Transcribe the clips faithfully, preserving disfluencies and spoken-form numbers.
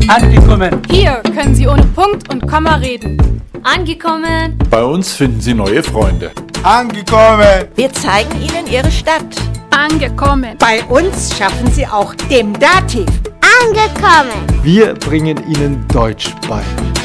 Angekommen. Hier können Sie ohne Punkt und Komma reden. Angekommen. Bei uns finden Sie neue Freunde. Angekommen. Wir zeigen Ihnen Ihre Stadt. Angekommen. Bei uns schaffen Sie auch dem Dativ. Angekommen. Wir bringen Ihnen Deutsch bei.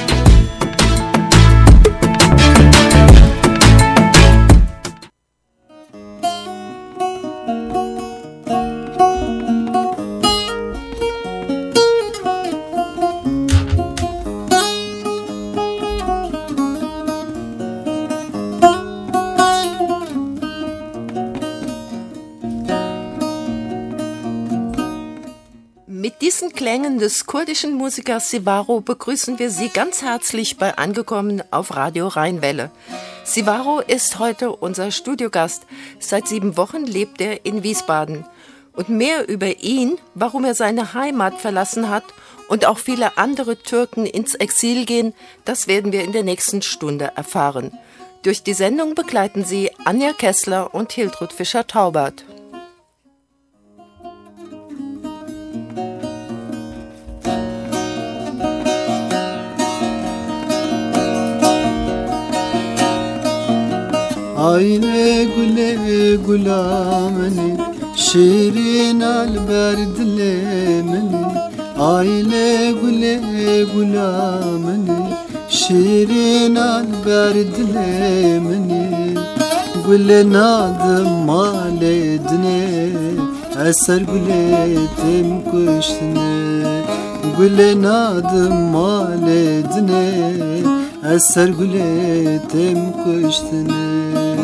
Mit diesen Klängen des kurdischen Musikers Sivaro begrüßen wir Sie ganz herzlich bei Angekommen auf Radio Rheinwelle. Sivaro ist heute unser Studiogast. Seit sieben Wochen lebt er in Wiesbaden. Und mehr über ihn, warum er seine Heimat verlassen hat und auch viele andere Türken ins Exil gehen, das werden wir in der nächsten Stunde erfahren. Durch die Sendung begleiten Sie Anja Kessler und Hiltrud Fischer-Taubert. Aile güle gulameni şirin alberd lemeni Aile güle gulameni şirin alberd lemeni Güle nadım maledine eser güle tem kuştine Güle nadım maledine eser güle tem kuştine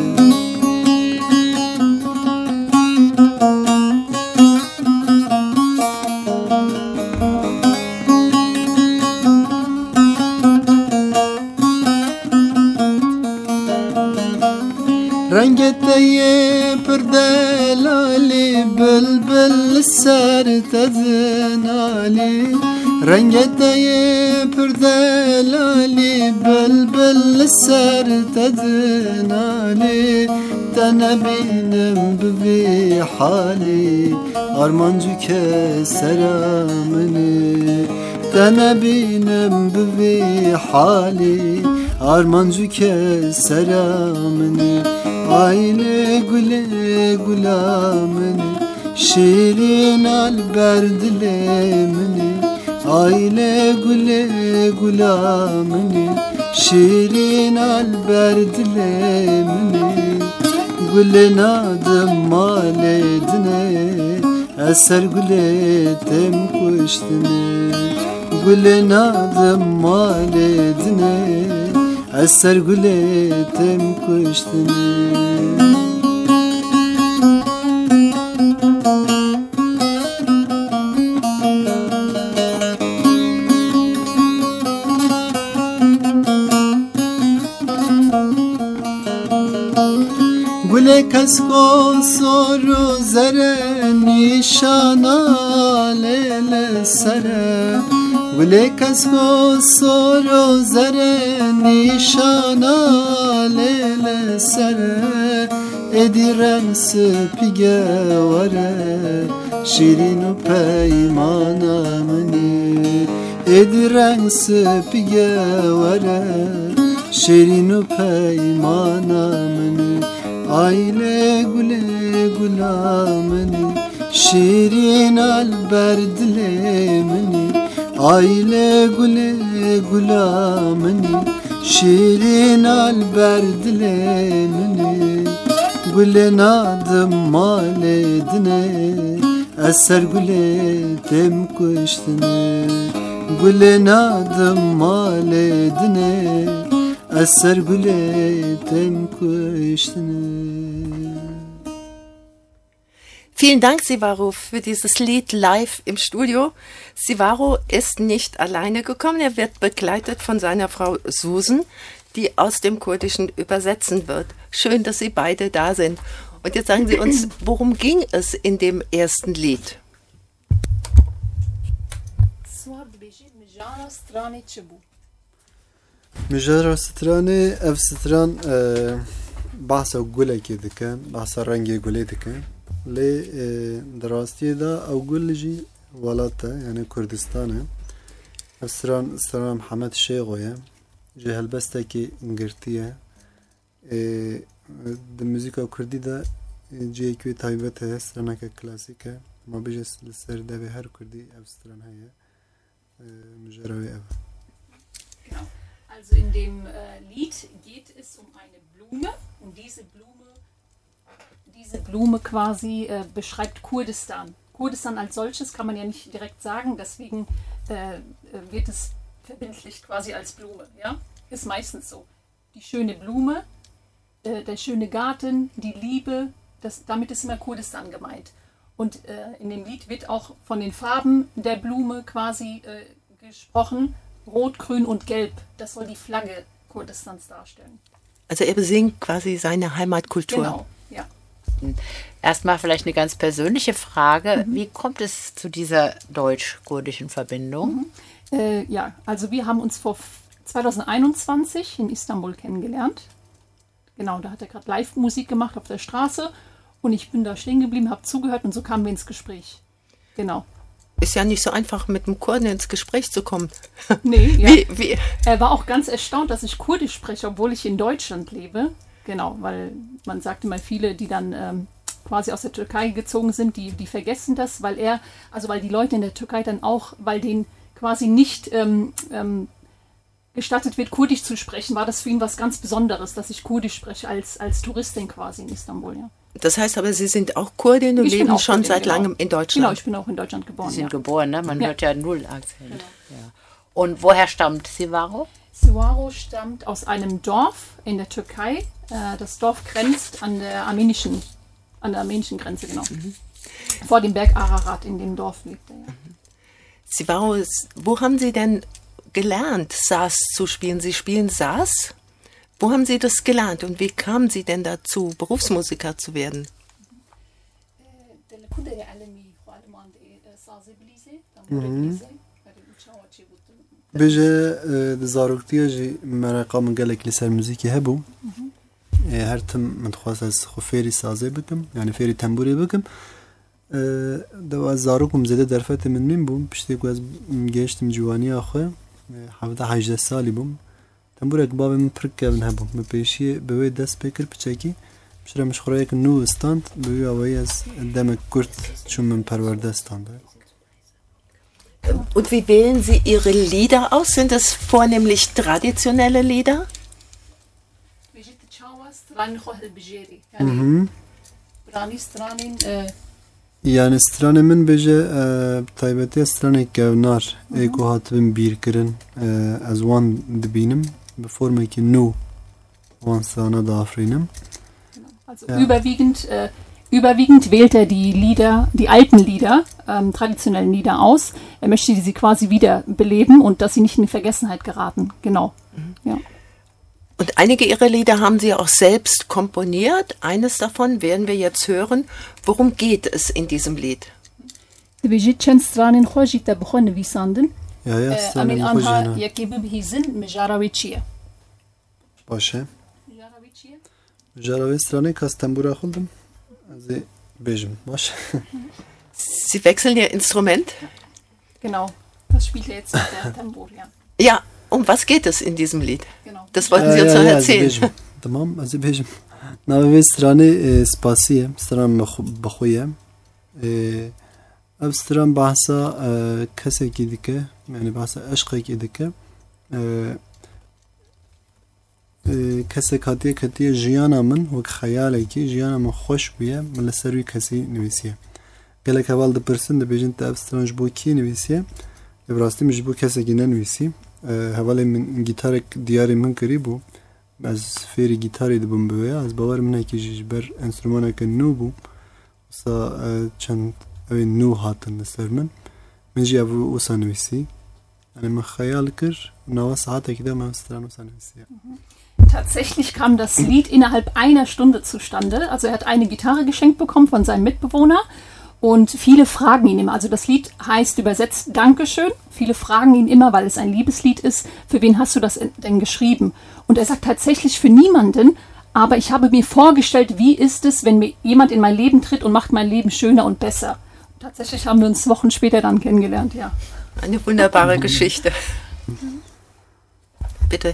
رنگتي پردلالي بلبل سر تزنالي رنگتي پردلالي بلبل سر تزنالي تنبينم ببي حالي أرمانجو كسرامني تنبينم ببي حالي أرمانجو كسرامني Aile güle gulameni şirin alberd lemeni Aile güle gulameni şirin alberd lemeni Güle nadım maledine eser güle tem kuştine Güle nadım maledine eser güle tem kuştine Güle kasko soru zere nişana lele sere Güle kasko soru zere nişana lele sere Ediren spige vare şirinu peymana mani Ediren spige vare şirinu peymana mani Aile güle gulameni şirin alberd lemeni Aile güle gulameni şirin alberd lemeni Güle nadım maledine eser güle tem kuştine Güle nadım maledine eser güle tem kuştine Vielen Dank, Sivaro, für dieses Lied live im Studio. Sivaro ist nicht alleine gekommen, er wird begleitet von seiner Frau Susan, die aus dem Kurdischen übersetzen wird. Schön, dass Sie beide da sind. Und jetzt sagen Sie uns, worum ging es in dem ersten Lied? مجرى ستراني اف ستران بحث گله کی دکن بحث رنگ گله دکن لی دراستی دا او گل جی ولاته یعنی کردستانه افسران افسران محمد شیغویه جهل بسته کی انگرتیه د موزیکا کردی دا جه کوی تایبت هست رنک کلاسیکه ما بجس لسر دوی هر کردی افسران هیا مجروی او. Genau. Also in dem äh, Lied geht es um eine Blume und diese Blume, diese Blume quasi äh, beschreibt Kurdistan. Kurdistan als solches kann man ja nicht direkt sagen, deswegen äh, wird es verbildlicht quasi als Blume. Ja? Ist meistens so. Die schöne Blume, äh, der schöne Garten, die Liebe, das, damit ist immer Kurdistan gemeint. Und äh, in dem Lied wird auch von den Farben der Blume quasi äh, gesprochen. Rot, Grün und Gelb. Das soll die Flagge Kurdistans darstellen. Also er besingt quasi seine Heimatkultur. Genau, ja. Erstmal vielleicht eine ganz persönliche Frage. Mhm. Wie kommt es zu dieser deutsch-kurdischen Verbindung? Mhm. Äh, ja, also wir haben uns vor zwanzig einundzwanzig in Istanbul kennengelernt. Genau, da hat er gerade Live-Musik gemacht auf der Straße und ich bin da stehen geblieben, habe zugehört und so kamen wir ins Gespräch. Genau. Ist ja nicht so einfach, mit dem Kurden ins Gespräch zu kommen. Nee, ja. Wie, wie? Er war auch ganz erstaunt, dass ich Kurdisch spreche, obwohl ich in Deutschland lebe. Genau, weil man sagt immer viele, die dann ähm, quasi aus der Türkei gezogen sind, die, die vergessen das, weil er, also weil die Leute in der Türkei dann auch, weil denen quasi nicht ähm, ähm, gestattet wird, Kurdisch zu sprechen, war das für ihn was ganz Besonderes, dass ich Kurdisch spreche als, als Touristin quasi in Istanbul, ja. Das heißt aber, Sie sind auch Kurdin und Ich leben schon Kurdin, seit genau. langem in Deutschland. Genau, ich bin auch in Deutschland geboren. Sie sind ja. geboren, ne? Man Ja. hört ja null Akzent. Genau. Ja. Und woher stammt Sivaro? Sivaro stammt aus einem Dorf in der Türkei. Äh, das Dorf grenzt an der armenischen, an der armenischen Grenze, genau. Mhm. Vor dem Berg Ararat, in dem Dorf lebt er. Ja. Sivaro, wo haben Sie denn gelernt, Saz zu spielen? Sie spielen Saz? Wo haben Sie das gelernt und wie kamen Sie denn dazu, Berufsmusiker zu werden? بجه دزاروکتیه جی مرقام گلک لسر موزیکی هبو هر تم من خواست از خو فیری سازه بکم یعنی فیری تنبوری بکم دو زاروکم زده درفت من من بوم پشتی که از گشتم جوانی آخه حفظه هجده سالی بوم تنبورek بابا من پرک کردن هبوم من پیشی به دست بکر پچکی بشرم مشخوره یک نو استاند به اولی از دم کرد چون من پرورده استاند. Und wie wählen Sie Ihre Lieder aus? Sind es vornehmlich traditionelle Lieder? Mhm. Yani strane min beje taybeti strane kevnar eko hatbin bir kirin az wan dibinem be formeki nu wan sana da afrinem. Also ja. überwiegend äh, Überwiegend wählt er die Lieder, die alten Lieder, ähm, traditionellen Lieder aus. Er möchte sie quasi wieder beleben und dass sie nicht in Vergessenheit geraten. Genau. Mhm. Ja. Und einige Ihrer Lieder haben Sie auch selbst komponiert. Eines davon werden wir jetzt hören. Worum geht es in diesem Lied? Ja, ja, Amin strane anha khojana. yakibib hizin mejarawi chiye. Başı. Jaravi strane kastembura khuldum. Sie bejim. Baş. Sie wechseln Ihr Instrument? Genau. Das spielt er jetzt mit der Tambur, ja. Ja, um was geht es in diesem Lied? Genau. Das wollten Sie uns noch erzählen. Tamam, az bejim. Nave strane spasiye, strane bkhuye. Ev stran bahsa keseki dike, yani bahsa aşkeki dike. Kesek hatiye katiye jiyana min vek khayaleki jiyana min xoş biye min li ser wî kesî nivîsiye. Gelek heval dipirsin dibêjin te ev stran ji bo kî nivîsiye? Ev rastî min ji bo kesekî nenivîsî. Hevalê min gîtarek diyarê min kirî bû. Ez fêrî gîtarê dibim bi wê ya. Ez bawer minekî jî ji ber enstrûmaneke nû bû. Wisa çend evê nû hatin li ser min. Min jî ev wisa nivîsî. Yani min xeyal kir nava saatekî de min stran wisa nivîsiye. Tatsächlich kam das Lied innerhalb einer Stunde zustande. Also er hat eine Gitarre geschenkt bekommen von seinem Mitbewohner und viele fragen ihn immer. Also das Lied heißt übersetzt Dankeschön. Viele fragen ihn immer, weil es ein Liebeslied ist, für wen hast du das denn geschrieben? Und er sagt tatsächlich für niemanden, aber ich habe mir vorgestellt, wie ist es, wenn mir jemand in mein Leben tritt und macht mein Leben schöner und besser. Und tatsächlich haben wir uns Wochen später dann kennengelernt, ja. eine wunderbare Geschichte. Bitte.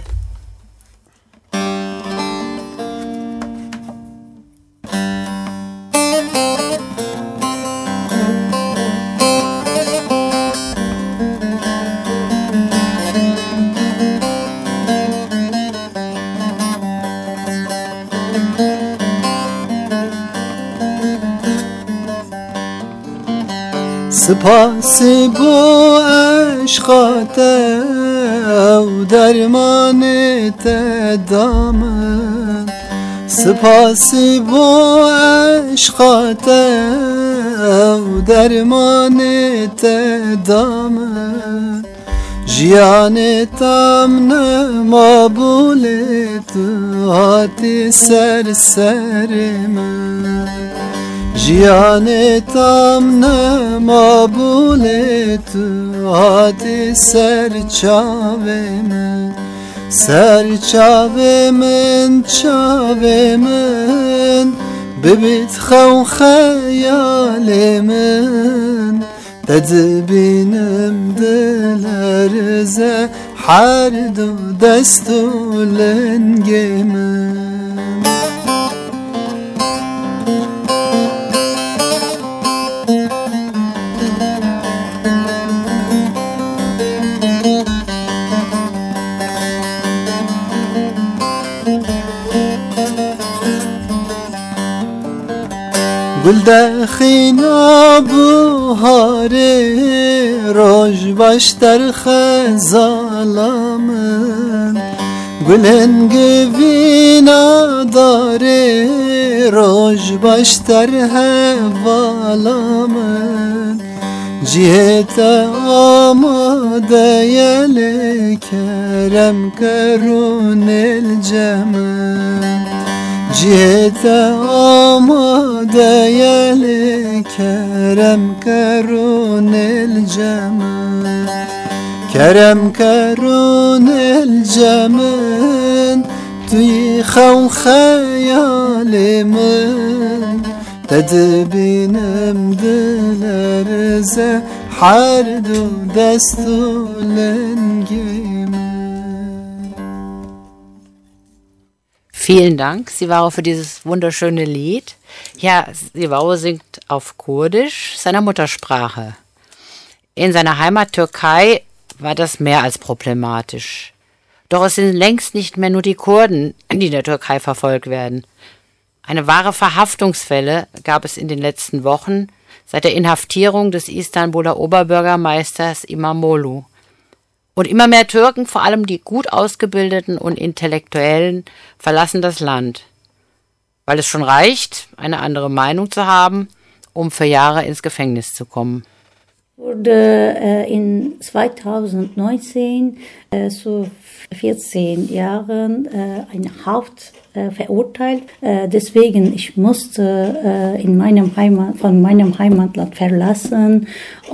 سپاسی با عشقات و درمانت دامن سپاسی با عشقات و درمانت دامن جیانتم نمابولت هاتی سر سر من جیانتم نمابولت هاتی سر چاوه من سر چاوه من چاوه من ببیت خو خیال من تدبینم دلرزه هر دو دستو لنگ من گل دخینا بهاره روش باش در خزالامن گلن گوینا داره روش باش در حوالامن جهت آماده یل کرم کرون الجمن جهت آماده یل کرم کرون الجمن کرم کرون الجمن توی خو خیال من تدبینم دلرزه هر دو دستو لنگی من. Vielen Dank, Sivaro, für dieses wunderschöne Lied. Ja, Sivaro singt auf Kurdisch, seiner Muttersprache. In seiner Heimat Türkei war das mehr als problematisch. Doch es sind längst nicht mehr nur die Kurden, die in der Türkei verfolgt werden. Eine wahre Verhaftungswelle gab es in den letzten Wochen seit der Inhaftierung des Istanbuler Oberbürgermeisters İmamoğlu. Und immer mehr Türken, vor allem die gut ausgebildeten und Intellektuellen, verlassen das Land, weil es schon reicht, eine andere Meinung zu haben, um für Jahre ins Gefängnis zu kommen. Wurde äh, in zweitausendneunzehn äh, zu vierzehn Jahren äh, eine Haft äh, verurteilt. Äh, deswegen ich musste äh, in meinem Heimat, von meinem Heimatland verlassen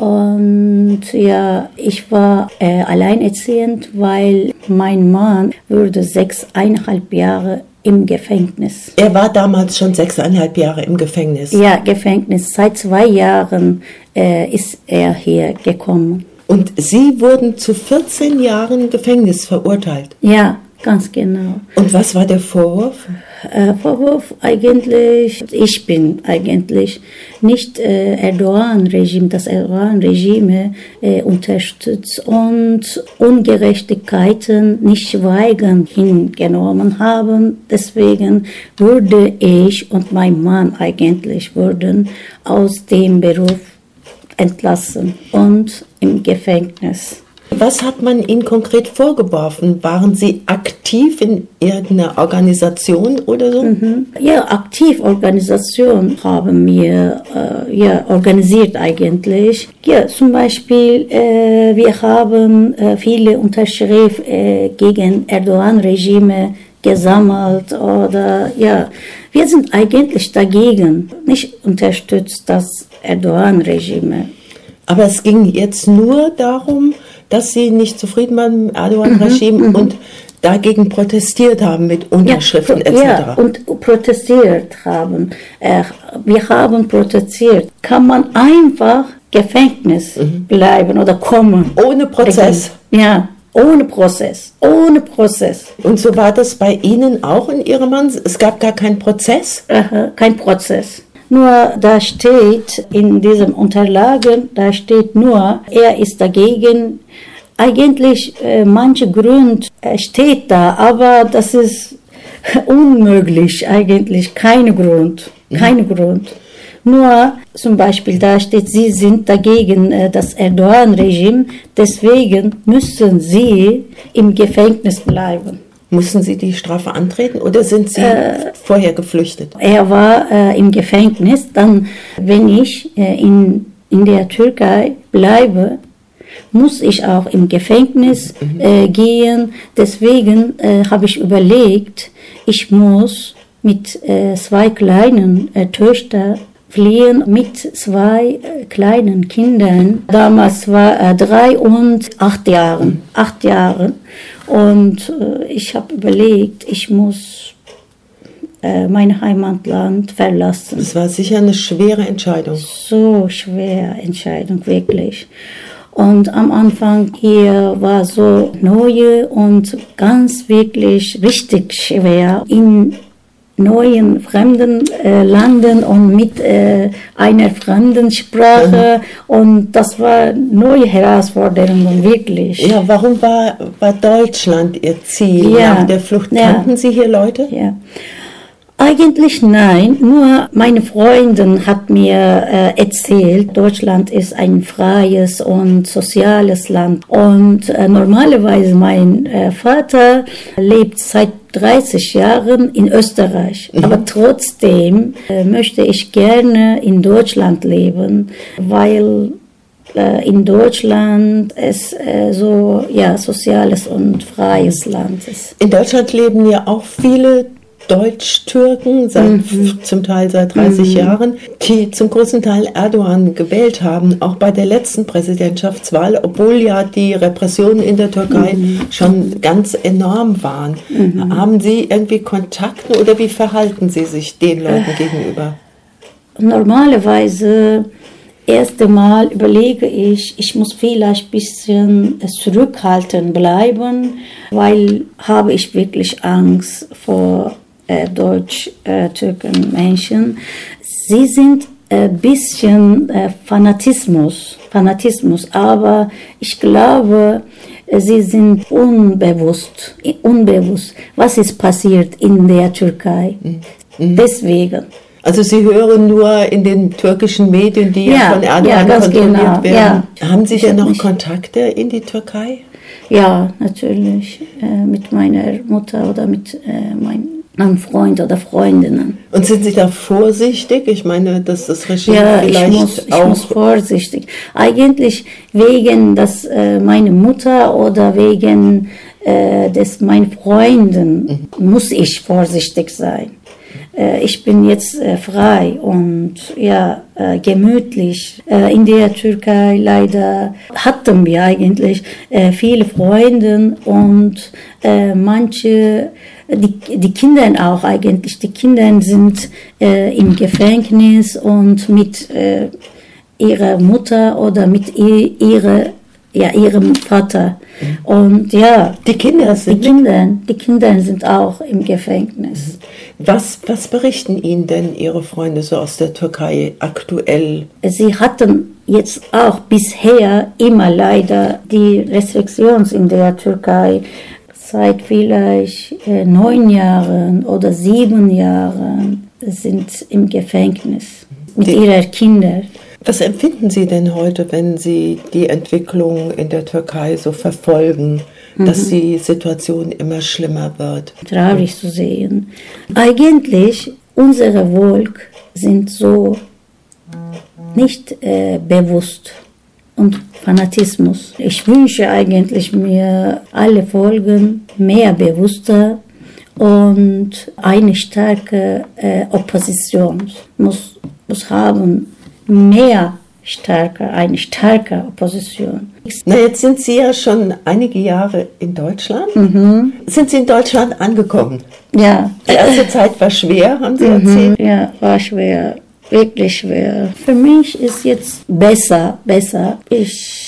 und ja, ich war äh, alleinerziehend, weil mein Mann wurde sechseinhalb Jahre im Gefängnis. Er war damals schon sechseinhalb Jahre im Gefängnis. Ja, Gefängnis. Seit zwei Jahren äh, ist er hier gekommen. Und Sie wurden zu vierzehn Jahren Gefängnis verurteilt? Ja, ganz genau. Und was war der Vorwurf? Äh, Vorwurf eigentlich, ich bin eigentlich nicht äh, Erdogan-Regime, das Erdogan-Regime äh, unterstützt und Ungerechtigkeiten nicht schweigend hingenommen haben. Deswegen wurde ich und mein Mann eigentlich wurden aus dem Beruf entlassen und im Gefängnis. Was hat man Ihnen konkret vorgeworfen? Waren Sie aktiv in irgendeiner Organisation oder so? Mhm. Ja, aktiv Organisation haben wir äh, ja, organisiert eigentlich. Ja, zum Beispiel, äh, wir haben äh, viele Unterschriften äh, gegen Erdogan-Regime gesammelt oder ja, wir sind eigentlich dagegen, nicht unterstützt das Erdogan-Regime. Aber es ging jetzt nur darum, dass Sie nicht zufrieden waren mit dem Erdogan-Regime mhm, und dagegen protestiert haben mit Unterschriften ja, et cetera. Ja, und protestiert haben. Äh, wir haben protestiert. Kann man einfach Gefängnis mhm. bleiben oder kommen. Ohne Prozess? Ja, ohne Prozess, ohne Prozess. Und so war das bei Ihnen auch in Ihrem Mann? Es gab gar keinen Prozess? Aha, kein Prozess. Nur da steht in diesen Unterlagen, da steht nur, er ist dagegen. Eigentlich, äh, manche Grund äh, steht da, aber das ist unmöglich eigentlich, kein Grund, kein mhm. Grund. Nur zum Beispiel da steht, sie sind dagegen äh, das Erdogan-Regime, deswegen müssen sie im Gefängnis bleiben. Mussten Sie die Strafe antreten oder sind Sie äh, vorher geflüchtet? Er war äh, im Gefängnis, dann wenn ich äh, in, in der Türkei bleibe, muss ich auch im Gefängnis äh, gehen. Deswegen äh, habe ich überlegt, ich muss mit äh, zwei kleinen äh, Töchtern fliehen, mit zwei äh, kleinen Kindern. Damals war er äh, drei und acht Jahren. Acht Jahre. Und äh, ich habe überlegt, ich muss äh, mein Heimatland verlassen. Das war sicher eine schwere Entscheidung. So schwere Entscheidung, wirklich. Und am Anfang hier war so neu und ganz wirklich richtig schwer in neuen fremden äh, Landen und mit äh, einer fremden Sprache mhm. und das war neue Herausforderungen, wirklich. Ja, warum war, war Deutschland Ihr Ziel ja. nach der Flucht? Kannten ja. Sie hier Leute? Ja. Eigentlich nein, nur meine Freundin hat mir äh, erzählt, Deutschland ist ein freies und soziales Land. Und äh, normalerweise mein äh, Vater lebt seit dreißig Jahren in Österreich. Mhm. Aber trotzdem äh, möchte ich gerne in Deutschland leben, weil äh, in Deutschland es äh, so ja soziales und freies Land ist. In Deutschland leben ja auch viele Deutsch-Türken, seit, mhm. zum Teil seit dreißig mhm. Jahren, die zum größten Teil Erdogan gewählt haben, auch bei der letzten Präsidentschaftswahl, obwohl ja die Repressionen in der Türkei mhm. schon ganz enorm waren. Mhm. Haben Sie irgendwie Kontakte oder wie verhalten Sie sich den Leuten äh, gegenüber? Normalerweise, erste Mal überlege ich, ich muss vielleicht ein bisschen zurückhaltend bleiben, weil habe ich wirklich Angst vor Äh, Deutsch-Türken-Menschen. Äh, Sie sind ein äh, bisschen äh, Fanatismus, Fanatismus, aber ich glaube, äh, sie sind unbewusst, unbewusst, was ist passiert in der Türkei. Mhm. Deswegen. Also Sie hören nur in den türkischen Medien, die ja, ja von Erdogan ja, kontrolliert genau. werden. Ja. Haben Sie denn noch nicht. Kontakte in die Türkei? Ja, natürlich. Äh, mit meiner Mutter oder mit äh, meinem an Freund oder Freundinnen. Und sind Sie da vorsichtig? Ich meine, dass das Regime ja, vielleicht ich muss, auch... ich muss vorsichtig. Eigentlich wegen dass äh, meine Mutter oder wegen äh, des meinen Freunden mhm. muss ich vorsichtig sein. Äh, ich bin jetzt äh, frei und ja äh, gemütlich. Äh, in der Türkei leider hatten wir eigentlich äh, viele Freunde und äh, manche Die, die Kinder auch eigentlich, die Kinder sind äh, im Gefängnis und mit äh, ihrer Mutter oder mit ihr, ihre, ja, ihrem Vater. Und ja, die Kinder sind, die Kinder, die Kinder sind auch im Gefängnis. Was, was berichten Ihnen denn Ihre Freunde so aus der Türkei aktuell? Sie hatten jetzt auch bisher immer leider die Restriktionen in der Türkei. Seit vielleicht äh, neun Jahren oder sieben Jahren sind im Gefängnis mit die, ihren Kindern. Was empfinden Sie denn heute, wenn Sie die Entwicklung in der Türkei so verfolgen, mhm. dass die Situation immer schlimmer wird? Traurig zu sehen. Eigentlich, unsere Volk sind so nicht äh, bewusst. Und Fanatismus. Ich wünsche eigentlich mir alle Folgen mehr bewusster und eine starke äh, Opposition muss, muss haben, mehr stärker, eine starke Opposition. Na, jetzt sind Sie ja schon einige Jahre in Deutschland. Mhm. Sind Sie in Deutschland angekommen? Ja. Die erste Zeit war schwer, haben Sie mhm. erzählt? Ja, war schwer. wirklich schwer. Für mich ist jetzt besser, besser. Ich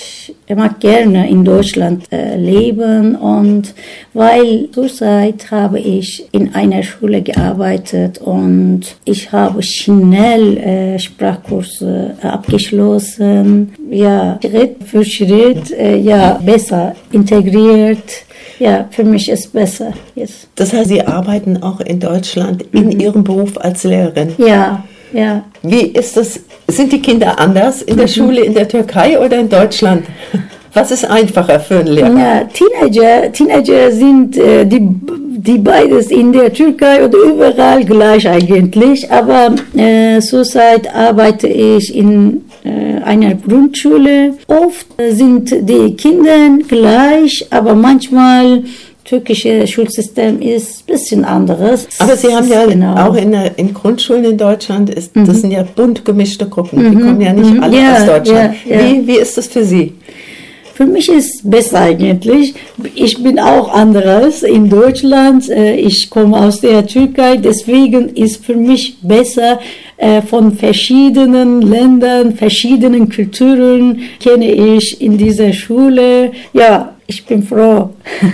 mag gerne in Deutschland äh, leben und weil zurzeit habe ich in einer Schule gearbeitet und ich habe schnell äh, Sprachkurse abgeschlossen. Ja, Schritt für Schritt, äh, ja, besser integriert. Ja, für mich ist besser jetzt. Das heißt, Sie arbeiten auch in Deutschland in mhm. Ihrem Beruf als Lehrerin? Ja, ja. Wie ist das? Sind die Kinder anders in der mhm. Schule in der Türkei oder in Deutschland? Was ist einfacher für einen Lehrer? Ja, Teenager, Teenager sind äh, die, die beides in der Türkei oder überall gleich eigentlich. Aber äh, zurzeit arbeite ich in äh, einer Grundschule. Oft sind die Kinder gleich, aber manchmal türkische Schulsystem ist ein bisschen anderes. Aber Sie haben ja genau. auch in, der, in Grundschulen in Deutschland, ist, mhm. das sind ja bunt gemischte Gruppen, mhm. die kommen ja nicht alle ja, aus Deutschland. Ja, ja. Wie, wie ist das für Sie? Für mich ist es besser eigentlich. Ich bin auch anderes in Deutschland. Ich komme aus der Türkei, deswegen ist für mich besser, von verschiedenen Ländern, verschiedenen Kulturen kenne ich in dieser Schule. Ja, ich bin froh.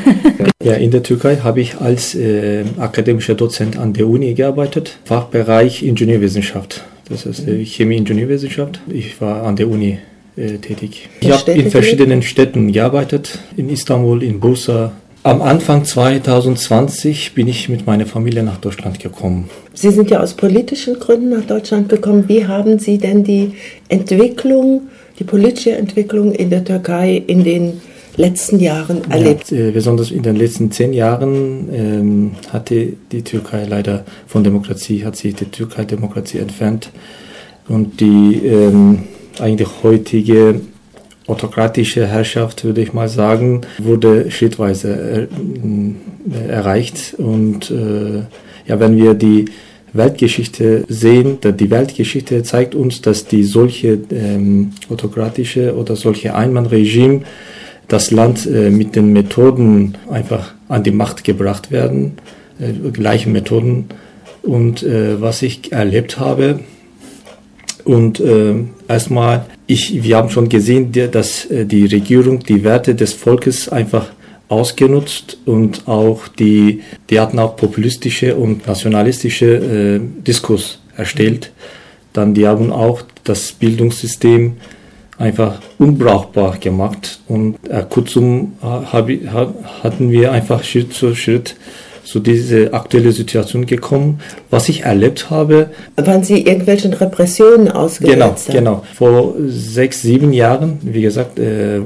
Ja, in der Türkei habe ich als äh, akademischer Dozent an der Uni gearbeitet, Fachbereich Ingenieurwissenschaft. Das heißt äh, Chemie-Ingenieurwissenschaft. Ich war an der Uni äh, tätig. Ich habe in verschiedenen Städten gearbeitet, in Istanbul, in Bursa. Am Anfang zwanzig zwanzig bin ich mit meiner Familie nach Deutschland gekommen. Sie sind ja aus politischen Gründen nach Deutschland gekommen. Wie haben Sie denn die Entwicklung, die politische Entwicklung in der Türkei in den letzten Jahren erlebt? Ja, äh, besonders in den letzten zehn Jahren ähm, hatte die Türkei leider von Demokratie, hat sich die Türkei Demokratie entfernt. Und die ähm, eigentlich heutige autokratische Herrschaft, würde ich mal sagen, wurde schrittweise er, erreicht. Und äh, ja, wenn wir die Weltgeschichte sehen, die Weltgeschichte zeigt uns, dass die solche ähm, autokratische oder solche Einmannregime das Land äh, mit den Methoden einfach an die Macht gebracht werden, äh, gleichen Methoden. Und äh, was ich erlebt habe, und äh, erstmal, ich, wir haben schon gesehen, dass äh, die Regierung die Werte des Volkes einfach ausgenutzt und auch die, die hatten auch populistische und nationalistische äh, Diskurs erstellt. Dann die haben auch das Bildungssystem einfach unbrauchbar gemacht und äh, kurzum hab, hab, hatten wir einfach Schritt für Schritt zu dieser aktuellen Situation gekommen. Was ich erlebt habe... Waren Sie irgendwelchen Repressionen ausgesetzt? Genau, genau. Vor sechs, sieben Jahren, wie gesagt, äh, äh,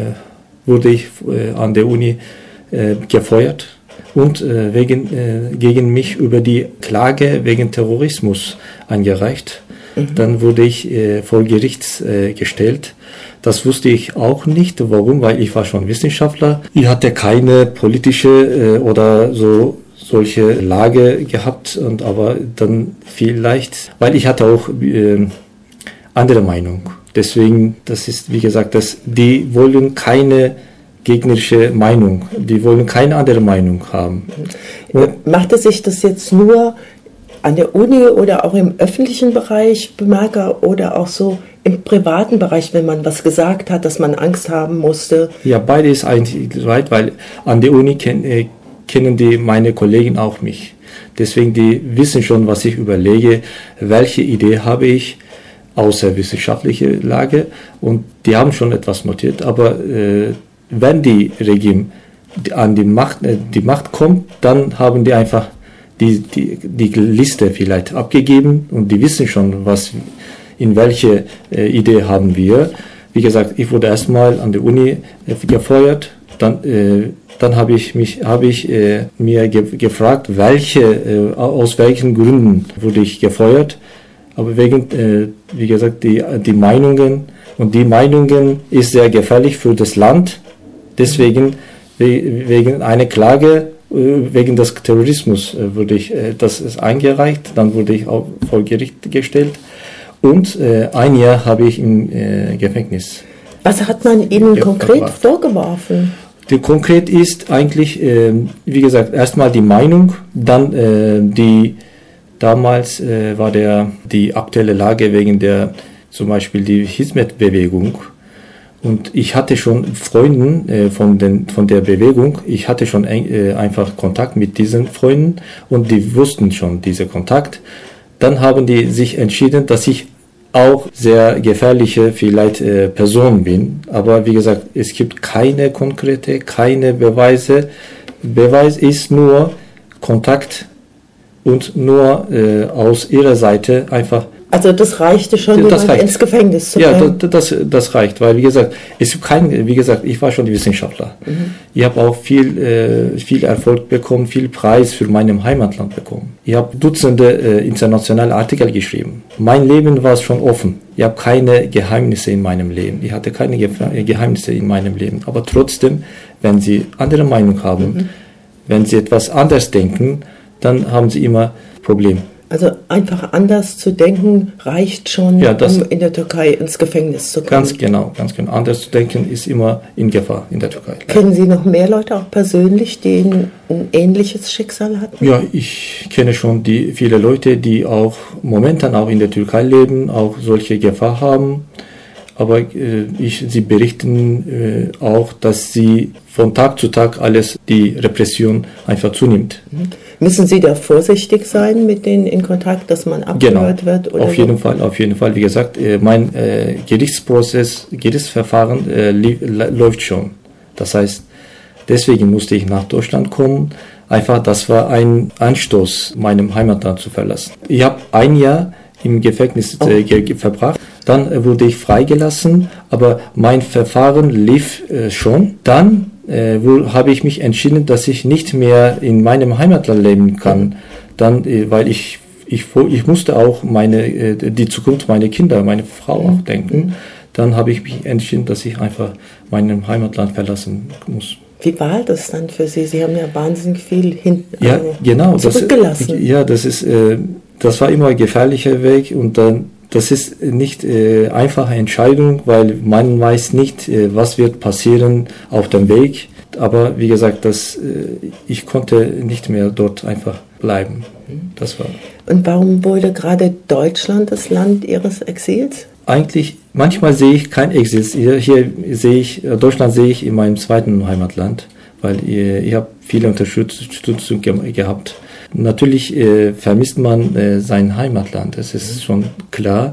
wurde ich äh, an der Uni äh, gefeuert und äh, wegen, äh, gegen mich über die Klage wegen Terrorismus eingereicht. Mhm. Dann wurde ich äh, vor Gericht äh, gestellt. Das wusste ich auch nicht. Warum? Weil ich war schon Wissenschaftler. Ich hatte keine politische äh, oder so solche Lage gehabt. Und aber dann vielleicht, weil ich hatte auch äh, andere Meinung. Deswegen, das ist wie gesagt, dass die wollen keine gegnerische Meinung. Die wollen keine andere Meinung haben. Und machte sich das jetzt nur an der Uni oder auch im öffentlichen Bereich bemerkbar oder auch so im privaten Bereich, wenn man was gesagt hat, dass man Angst haben musste? Ja, beide ist eigentlich right, weil an der Uni ken, äh, kennen die meine Kollegen auch mich. Deswegen, die wissen schon, was ich überlege, welche Idee habe ich, außer wissenschaftliche Lage, und die haben schon etwas notiert, aber äh, wenn die Regime an die Macht, äh, die Macht kommt, dann haben die einfach Die, die, die Liste vielleicht abgegeben und die wissen schon, was, in welche äh, Idee haben wir. Wie gesagt, ich wurde erstmal an der Uni äh, gefeuert, dann, äh, dann habe ich mich, habe ich äh, mir ge gefragt, welche, äh, aus welchen Gründen wurde ich gefeuert. Aber wegen, äh, wie gesagt, die, die Meinungen, und die Meinungen ist sehr gefährlich für das Land. Deswegen, wegen einer Klage, wegen des Terrorismus wurde ich, das ist eingereicht, dann wurde ich auch vor Gericht gestellt und äh, ein Jahr habe ich im äh, Gefängnis. Was hat man Ihnen konkret gebracht. vorgeworfen? Die, konkret ist eigentlich, äh, wie gesagt, erstmal die Meinung, dann äh, die, Damals äh, war der, die aktuelle Lage wegen der, zum Beispiel die Hizmet-Bewegung. Und ich hatte schon Freunde äh, von, den, von der Bewegung, ich hatte schon äh, einfach Kontakt mit diesen Freunden und die wussten schon diesen Kontakt. Dann haben die sich entschieden, dass ich auch sehr gefährliche vielleicht äh, Person bin. Aber wie gesagt, es gibt keine konkrete, keine Beweise. Beweis ist nur Kontakt und nur äh, aus ihrer Seite einfach. Also das reichte schon, jemand ins Gefängnis zu bringen? Ja, das, das, das reicht, weil wie gesagt, es gibt kein, wie gesagt, ich war schon die Wissenschaftler. Mhm. Ich habe auch viel, äh, viel Erfolg bekommen, viel Preis für meinem Heimatland bekommen. Ich habe Dutzende äh, internationale Artikel geschrieben. Mein Leben war schon offen. Ich habe keine Geheimnisse in meinem Leben. Ich hatte keine Ge- Geheimnisse in meinem Leben. Aber trotzdem, wenn Sie andere Meinung haben, mhm. wenn Sie etwas anders denken, dann haben Sie immer Probleme. Also einfach anders zu denken reicht schon, ja, das, um in der Türkei ins Gefängnis zu kommen. Ganz genau, ganz genau. Anders zu denken ist immer in Gefahr in der Türkei. Kennen Sie noch mehr Leute auch persönlich, die ein, ein ähnliches Schicksal hatten? Ja, ich kenne schon die viele Leute, die auch momentan auch in der Türkei leben, auch solche Gefahr haben. Aber äh, ich, sie berichten äh, auch, dass sie von Tag zu Tag alles, die Repression einfach zunimmt. Mhm. Müssen Sie da vorsichtig sein mit denen in Kontakt, dass man abgehört genau. wird? Oder auf jeden so? Fall, auf jeden Fall. Wie gesagt, äh, mein äh, Gerichtsprozess, Gerichtsverfahren äh, li- läuft schon. Das heißt, deswegen musste ich nach Deutschland kommen. Einfach, das war ein Anstoß, meinem Heimatland zu verlassen. Ich habe ein Jahr im Gefängnis äh, ge- verbracht. Dann äh, wurde ich freigelassen, aber mein Verfahren lief äh, schon. Dann äh, habe ich mich entschieden, dass ich nicht mehr in meinem Heimatland leben kann. Dann, äh, weil ich, ich, ich musste auch meine, äh, die Zukunft meiner Kinder, meine Frau auch denken. Dann habe ich mich entschieden, dass ich einfach mein Heimatland verlassen muss. Wie war das dann für Sie? Sie haben ja wahnsinnig viel hinten ja, also genau, zurückgelassen. Das, ja, das ist, äh, das war immer ein gefährlicher Weg und dann das ist nicht äh, einfache Entscheidung, weil man weiß nicht, äh, was wird passieren auf dem Weg. Aber wie gesagt, das, äh, ich konnte nicht mehr dort einfach bleiben. Das war. Und warum wurde gerade Deutschland das Land Ihres Exils? Eigentlich, manchmal sehe ich kein Exil. Hier, hier sehe ich, Deutschland sehe ich in meinem zweiten Heimatland, weil ich, ich habe viele Unterstützung ge- gehabt. Natürlich äh, vermisst man äh, sein Heimatland, das ist schon klar.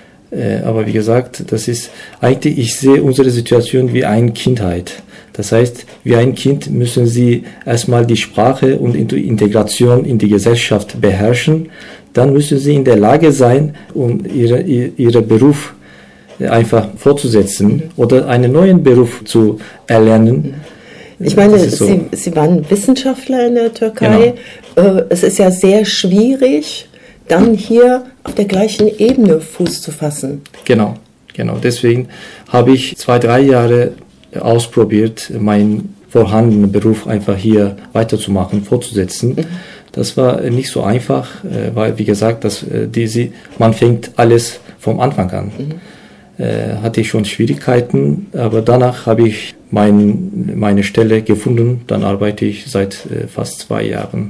Äh, aber wie gesagt, das ist eigentlich, ich sehe unsere Situation wie eine Kindheit. Das heißt, wie ein Kind müssen sie erstmal die Sprache und die Integration in die Gesellschaft beherrschen. Dann müssen sie in der Lage sein, um ihre, ihre Beruf einfach fortzusetzen oder einen neuen Beruf zu erlernen. Ich meine, so. Sie, Sie waren Wissenschaftler in der Türkei. Genau. Es ist ja sehr schwierig, dann hier auf der gleichen Ebene Fuß zu fassen. Genau, genau. Deswegen habe ich zwei, drei Jahre ausprobiert, meinen vorhandenen Beruf einfach hier weiterzumachen, fortzusetzen. Mhm. Das war nicht so einfach, weil, wie gesagt, das, die, man fängt alles vom Anfang an. Mhm. Äh, hatte ich schon Schwierigkeiten, aber danach habe ich mein, meine Stelle gefunden. Dann arbeite ich seit äh, fast zwei Jahren.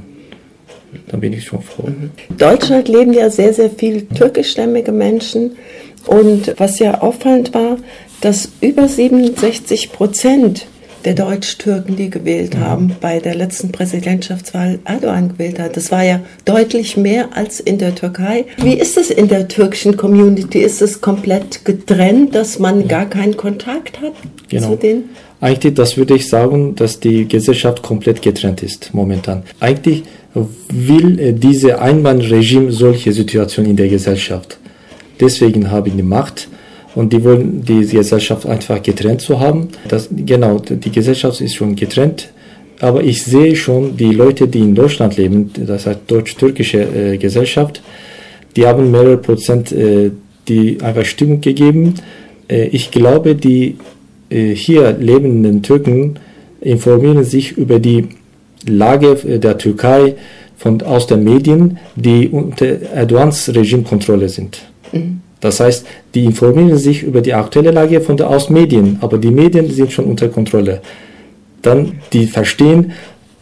Dann bin ich schon froh. In Deutschland leben ja sehr, sehr viele türkischstämmige Menschen. Und was ja auffallend war, dass über siebenundsechzig Prozent der Deutsch-Türken, die gewählt haben, bei der letzten Präsidentschaftswahl Erdogan gewählt hat. Das war ja deutlich mehr als in der Türkei. Wie ist es in der türkischen Community? Ist es komplett getrennt, dass man gar keinen Kontakt hat genau. zu denen? Eigentlich, das würde ich sagen, dass die Gesellschaft komplett getrennt ist momentan. Eigentlich will äh, diese Einbahnregime solche Situationen in der Gesellschaft. Deswegen haben die Macht. Und die wollen die Gesellschaft einfach getrennt zu haben. Das, genau, die Gesellschaft ist schon getrennt. Aber ich sehe schon die Leute, die in Deutschland leben, das heißt deutsch-türkische äh, Gesellschaft, die haben mehrere Prozent äh, die einfach Stimmung gegeben. Äh, ich glaube, die äh, hier lebenden Türken informieren sich über die Lage der Türkei von, aus den Medien, die unter Erdogans Regimekontrolle sind. Mhm. Das heißt, die informieren sich über die aktuelle Lage von der aus Medien, aber die Medien sind schon unter Kontrolle. Dann, die verstehen,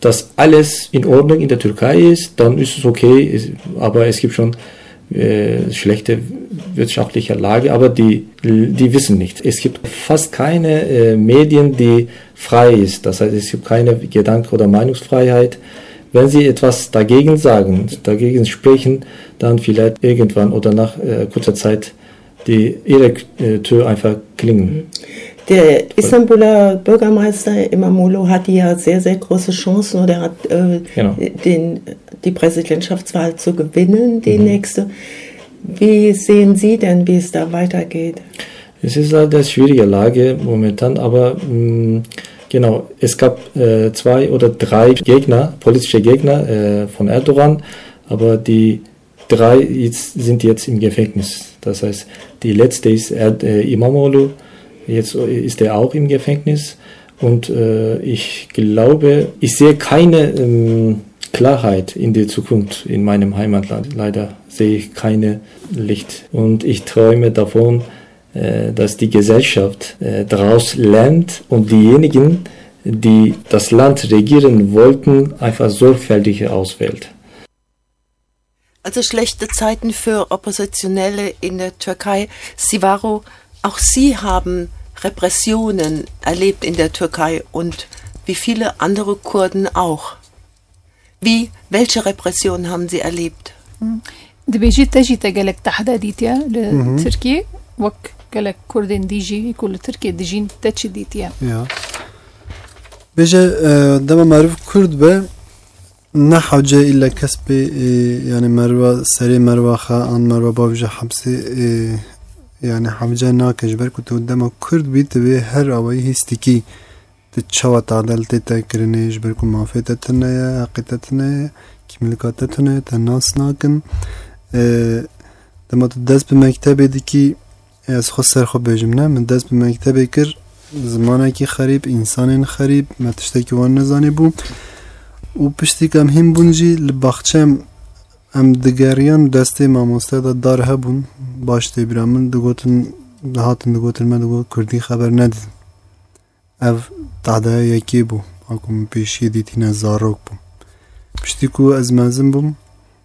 dass alles in Ordnung in der Türkei ist, dann ist es okay, aber es gibt schon äh, schlechte wirtschaftliche Lage, aber die, die wissen nicht. Es gibt fast keine äh, Medien, die frei ist, das heißt, es gibt keine Gedanken- oder Meinungsfreiheit. Wenn sie etwas dagegen sagen, dagegen sprechen, dann vielleicht irgendwann oder nach äh, kurzer Zeit die ihre äh, Tür einfach klingen. Der Istanbuler Bürgermeister Imamoglu hatte ja sehr, sehr große Chancen oder hat äh, genau. den, die Präsidentschaftswahl zu gewinnen, die mhm. nächste. Wie sehen Sie denn, wie es da weitergeht? Es ist halt eine schwierige Lage momentan, aber mh, genau, es gab äh, zwei oder drei Gegner, politische Gegner äh, von Erdogan, aber die drei jetzt, sind jetzt im Gefängnis. Das heißt, die letzte ist er, äh, Imamoglu. Jetzt ist er auch im Gefängnis und äh, ich glaube, ich sehe keine ähm, Klarheit in der Zukunft in meinem Heimatland. Leider sehe ich keine Licht und ich träume davon, äh, dass die Gesellschaft äh, daraus lernt und diejenigen, die das Land regieren wollten, einfach sorgfältiger auswählt. Also schlechte Zeiten für Oppositionelle in der Türkei. Sivaro, auch Sie haben Repressionen erlebt in der Türkei und wie viele andere Kurden auch. Wie, welche Repressionen haben Sie erlebt? دبيجي تجي تجلك تحديديتيا لتركيا وك جلك كردين ديجي كل تركيا ديجين تشديتيا. يا بيجي دم معروف كرد به نحوجه إلا كسب يعني مروى سري مروى خا عن مروى بابجه حبسي يعني حبجه ناكش بركو تودم كرد بيت به هر أوي هستيكي تتشوت عدالتي تكرنيش بركو معفتتنا حقيقتنا كملكاتتنا تناس ناكن دم تدرس بمكتب ديكي از خود سر خود بجمنه من دست بمكتب كر زمانه کی خریب انسان خریب متشته کی وان نزانی بو و پشتی کم هم بونجی لباخچم ام دگریان دسته ماموسته دا دار هبون باشته برامن دگوتن هاتن دگوتن من دگوت کردی خبر ندید او تعدای یکی بو اکم پیشی دیتین از زاروک بو پشتی کو از مازن بوم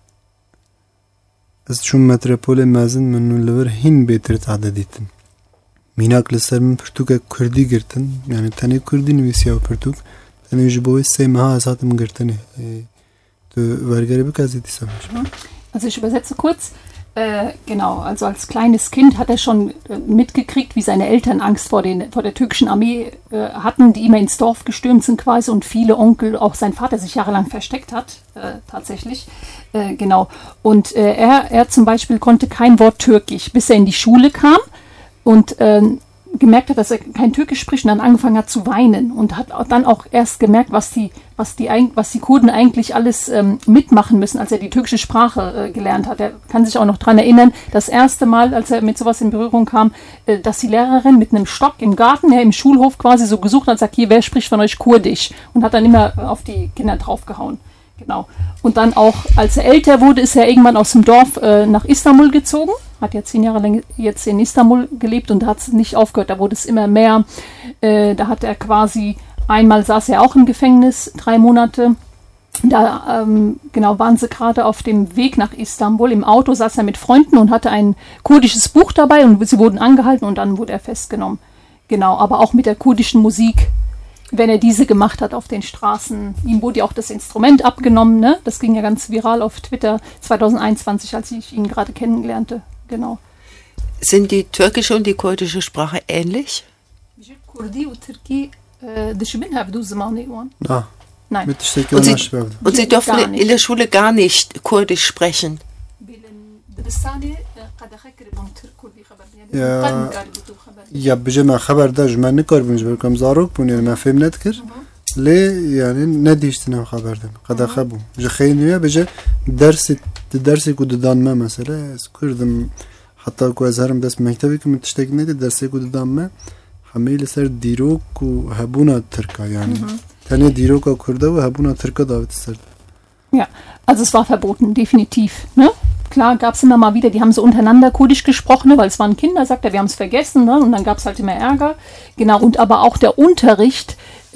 از چون متروپول مازن منو لور هین بهتر تعداد دیتن میناک لسر من پرتوک کردی گرتن یعنی تنی کردی نویسی و پرتوک تنی جبوی سه ماه از هاتم گرتنه تو ورگری بکازی دیسم. Also ich übersetze kurz. Äh, genau, also als kleines Kind hat er schon äh, mitgekriegt, wie seine Eltern Angst vor, den, vor der türkischen Armee äh, hatten, die immer ins Dorf gestürmt sind quasi und viele Onkel, auch sein Vater sich jahrelang versteckt hat, äh, tatsächlich. Äh, genau. Und äh, er, er zum Beispiel konnte kein Wort Türkisch, bis er in die Schule kam und äh, gemerkt hat, dass er kein Türkisch spricht und dann angefangen hat zu weinen und hat dann auch erst gemerkt, was die, was die, was die Kurden eigentlich alles ähm, mitmachen müssen, als er die türkische Sprache äh, gelernt hat. Er kann sich auch noch daran erinnern, das erste Mal, als er mit sowas in Berührung kam, äh, dass die Lehrerin mit einem Stock im Garten, ja, im Schulhof quasi so gesucht hat, sagt, hier, wer spricht von euch Kurdisch? Und hat dann immer auf die Kinder draufgehauen. Genau. Und dann auch, als er älter wurde, ist er irgendwann aus dem Dorf äh, nach Istanbul gezogen. Hat ja zehn Jahre lang jetzt in Istanbul gelebt und da hat es nicht aufgehört. Da wurde es immer mehr. Äh, da hat er quasi, einmal saß er auch im Gefängnis, drei Monate. Da ähm, genau waren sie gerade auf dem Weg nach Istanbul. Im Auto saß er mit Freunden und hatte ein kurdisches Buch dabei und sie wurden angehalten und dann wurde er festgenommen. Genau, aber auch mit der kurdischen Musik. Wenn er diese gemacht hat auf den Straßen. Ihm wurde ja auch das Instrument abgenommen, ne? Das ging ja ganz viral auf Twitter zwanzig einundzwanzig, als ich ihn gerade kennenlernte. Genau. Sind die türkische und die kurdische Sprache ähnlich? Ah. Nein. Und Sie, und Sie dürfen in der Schule gar nicht Kurdisch sprechen? Ja, ja بجمع خبر داش من نکار بنج برکم زاروک بونی من فهم ندکر لی یعنی ندیشتنم خبر دم قد خبو جخینیه بجه درس درسی کو دادن ما مثلا از کردم حتی کو از هرم دست مکتبی که متشتک ندی درسی کو دادن ما همه لسر دیروک و هبونا ترکا یعنی تنی دیروک و کرده و هبونا ترکا داوت سر. Ja, also es war verboten, definitiv, ne? Klar, gab es immer mal wieder, die haben so untereinander Kurdisch gesprochen, ne, weil es waren Kinder, sagt er, wir haben es vergessen, ne, und dann gab es halt immer Ärger. Genau, und aber auch der Unterricht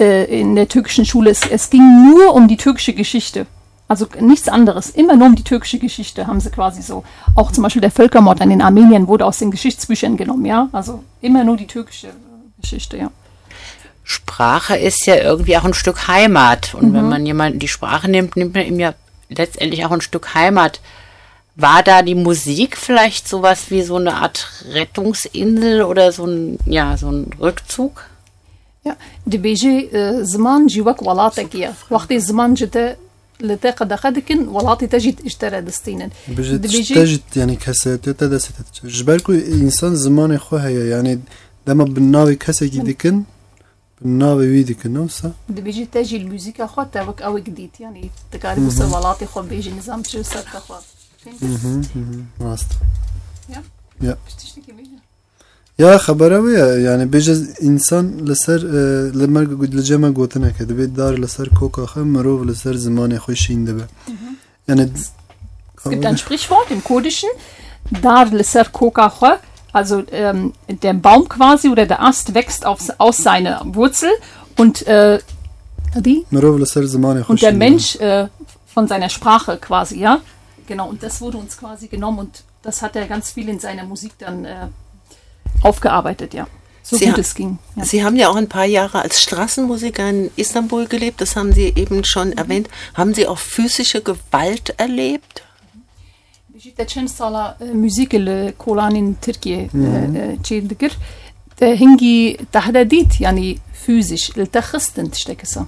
äh, in der türkischen Schule. Es, es ging nur um die türkische Geschichte. Also nichts anderes. Immer nur um die türkische Geschichte haben sie quasi so. Auch zum Beispiel der Völkermord an den Armeniern wurde aus den Geschichtsbüchern genommen, ja. Also immer nur die türkische Geschichte, ja. Sprache ist ja irgendwie auch ein Stück Heimat. Und Mhm. wenn man jemanden die Sprache nimmt, nimmt man ihm ja letztendlich auch ein Stück Heimat. War da die Musik vielleicht sowas wie so eine Art Rettungsinsel oder so ein, ja, so ein Rückzug? Ja, دبيجي زمان جواك ولاتك يا وقت زمان جت لتاقة دخدكن ولاتي تجد اشترى دستينن بجد تجد يعني كسات تدست جبالكو إنسان زمان خوها يعني دما بالناوي كسا جديكن بالناوي ويدكن نوسا دبيجي تجي الموسيقى خو تاوك أو جديد يعني تقارب بس ولاتي خو بيجي نظام شو صار خو اها اها راست يا يا بتشتكي منها يا خبره ويا يعني بيجز انسان لسر لما قلت لجمع قوتنا كده بيت دار لسر كوكا خم مروف لسر زمان خوشين دبه يعني es gibt ein Sprichwort im Kurdischen dar leser kokache, also ähm, der Baum quasi oder der Ast wächst auf, aus seiner Wurzel und äh, die مروف لسر زمان und der خوشين Mensch äh, von seiner Sprache quasi, ja. Genau, und das wurde uns quasi genommen und das hat er ganz viel in seiner Musik dann äh, aufgearbeitet, ja. So Sie gut ha- es ging. Ja. Sie haben ja auch ein paar Jahre als Straßenmusiker in Istanbul gelebt, das haben Sie eben schon erwähnt. Haben Sie auch physische Gewalt erlebt? بجيت چند سالا موزیک لکولانین ترکیه چی دکر هنگی تهديد يعني فيزيش التخستن تشتكسا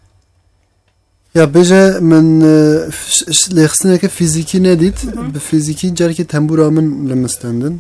يا بيجا من لخصنا كفيزيكي ناديت بفيزيكي جاركي تنبورا من لمستندن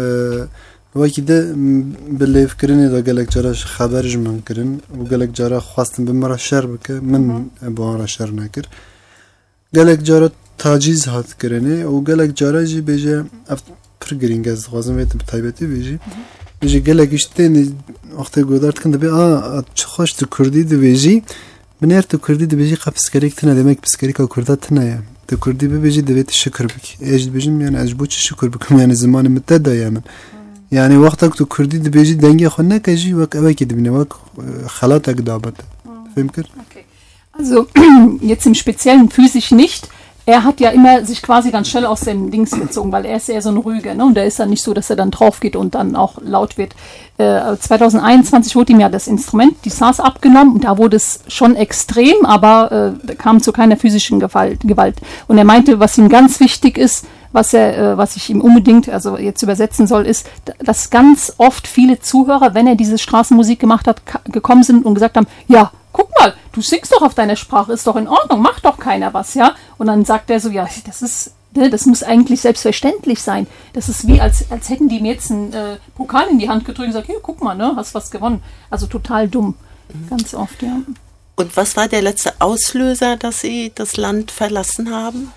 وقتی ده بله فکرنی دا گلک جاراش خبرش من کرن و گلک جارا خواستم به مرا شر بکه من با آن را شر نکر گلک جارا تاجیز هات کرنه و گلک جارا جی بیجه افت پر گرینگ از خوازم ویت بتایبتی بیجی بیجه گلک اشتینی وقتی گودارت کنده بی آه چه خوش تو کردی دو بیجی بنیر تو کردی دو بیجی قا پسکریک تنه demek پسکریک ها کرده تنه یا تو کردی بی بیجی دویت شکر بکی ایج بیجیم یعنی از بو چه شکر بکم یعنی زمان متده یمن يعني وقتك تو كردي دبيجي دنگي خو نكجي وك اوكي دبني وك خلاتك دابت فهمت Okay. Also jetzt im Speziellen physisch nicht. Er hat ja immer sich quasi ganz schnell aus dem Dings gezogen, weil er ist eher so ein Ruhiger, ne? Und da ist dann nicht so, dass er dann drauf geht und dann auch laut wird. Äh, zwanzig einundzwanzig wurde ihm ja das Instrument, die S A R S, abgenommen und da wurde es schon extrem, aber äh, kam zu keiner physischen Gewalt, Gewalt. Und er meinte, was ihm ganz wichtig ist, was er, äh, was ich ihm unbedingt, also jetzt übersetzen soll, ist, dass ganz oft viele Zuhörer, wenn er diese Straßenmusik gemacht hat, ka- gekommen sind und gesagt haben, ja, guck mal, du singst doch auf deiner Sprache, ist doch in Ordnung, macht doch keiner was, ja? Und dann sagt er so, ja, das ist, ne, das muss eigentlich selbstverständlich sein. Das ist wie, als, als hätten die mir jetzt einen äh, Pokal in die Hand gedrückt und gesagt, hier, guck mal, ne, hast was gewonnen. Also total dumm, ganz oft, ja. Und was war der letzte Auslöser, dass Sie das Land verlassen haben?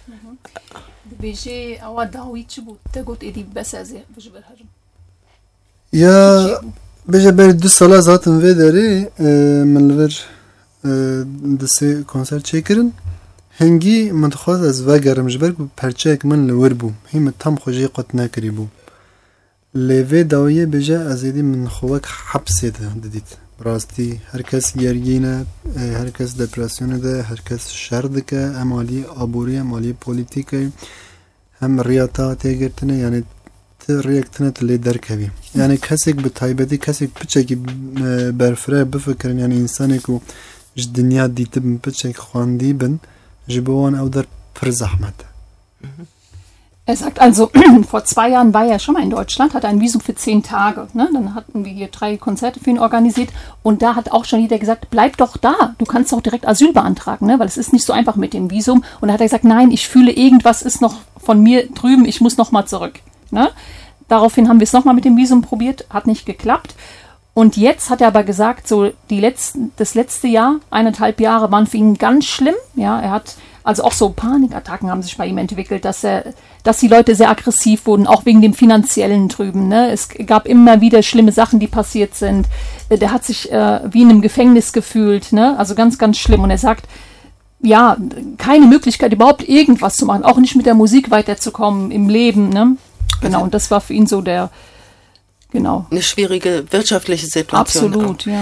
يا بيجا بير دو سالا زاتن في داري من لور دسي كونسرت چيكرن هنگي من تخواز از وگرم جبرگ پرچاك من لور بو هم تام خوجي قط ناكري بو لوي داوية بيجا ازيدي من خواك حبسي ده دديت براستي هركس گرگينه هركس دپرسيون ده هركس شر دكه امالي ابوري امالي پوليتيكي هم رياتا تيگرتنه يعني رياكتنه اللي دركبي يعني كسك بتايبتي كسك بچك برفره بفكرن يعني انسانك و الدنيا دي تم بچك خواندي بن جبوان او در پر زحمت. Er sagt also, vor zwei Jahren war er schon mal in Deutschland, hatte ein Visum für zehn Tage. Ne? Dann hatten wir hier drei Konzerte für ihn organisiert und da hat auch schon jeder gesagt, bleib doch da, du kannst doch direkt Asyl beantragen, ne? Weil es ist nicht so einfach mit dem Visum. Und da hat er gesagt, nein, ich fühle, irgendwas ist noch von mir drüben, ich muss nochmal zurück. Ne? Daraufhin haben wir es nochmal mit dem Visum probiert, hat nicht geklappt. Und jetzt hat er aber gesagt, so die letzten, das letzte Jahr, eineinhalb Jahre waren für ihn ganz schlimm. Ja, er hat also auch so Panikattacken haben sich bei ihm entwickelt, dass er, dass die Leute sehr aggressiv wurden, auch wegen dem Finanziellen drüben. Ne? Es gab immer wieder schlimme Sachen, die passiert sind. Der hat sich äh, wie in einem Gefängnis gefühlt, ne? Also ganz, ganz schlimm. Und er sagt, ja, keine Möglichkeit überhaupt irgendwas zu machen, auch nicht mit der Musik weiterzukommen im Leben. Ne? Genau. Und das war für ihn so der, genau. Eine schwierige wirtschaftliche Situation. Absolut, auch. ja.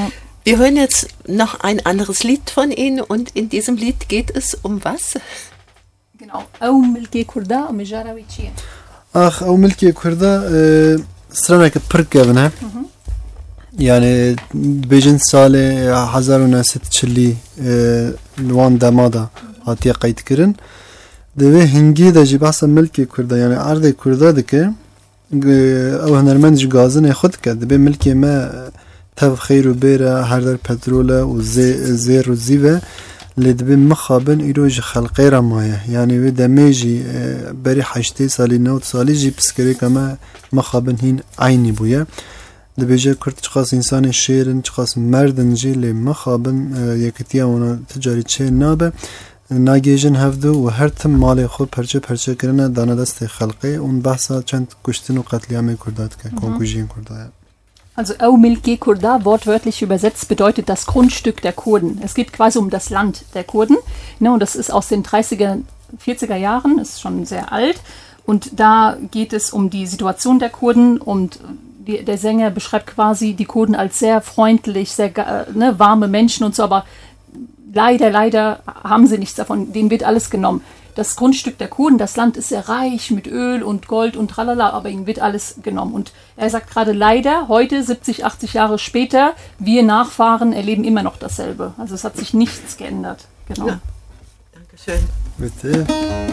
Wir hören jetzt noch ein anderes Lied von Ihnen und in diesem Lied geht es um was? Genau. أو ملكي كردا ومجاراوي تشين. آخ أو ملكي كردا سرانك بركبنا. يعني بيجن سال هزار و نهصد و چلی نوان دمادا هاتیه قید کرن دوی هنگی دا جی بحثا ملکی کرده یعنی عرض کرده دکه او هنرمند جی گازن خود کرد دوی ملکی ما تف خیر و بیره هر در پترول و زیر و زیوه لدبی مخابن ایرو جی خلقی را مایه یعنی وی دمی جی بری حشتی سالی نوت سالی جی پسکری که ما مخابن هین عینی بویه دبیجه کرد چقاس انسان شیرن چقاس مردن جی لی مخابن یکتیا اونا تجاری چه نابه ناگیجن هفدو و هر تم مال خود پرچه پرچه کرنه دانه دست خلقی اون بحثا چند کشتن و قتلیام کردات که کنکوژین کردای. Also Au Milke Kurda, wortwörtlich übersetzt, bedeutet das Grundstück der Kurden. Es geht quasi um das Land der Kurden. Ne, und das ist aus den dreißiger, vierziger Jahren, ist schon sehr alt. Und da geht es um die Situation der Kurden und die, der Sänger beschreibt quasi die Kurden als sehr freundlich, sehr ne, warme Menschen und so, aber leider, leider haben sie nichts davon. Denen wird alles genommen. Das Grundstück der Kurden, das Land ist sehr reich mit Öl und Gold und tralala, aber ihnen wird alles genommen. Und er sagt gerade leider, heute, siebzig, achtzig Jahre später, wir Nachfahren erleben immer noch dasselbe. Also es hat sich nichts geändert. Genau. Ja. Dankeschön. Bitte.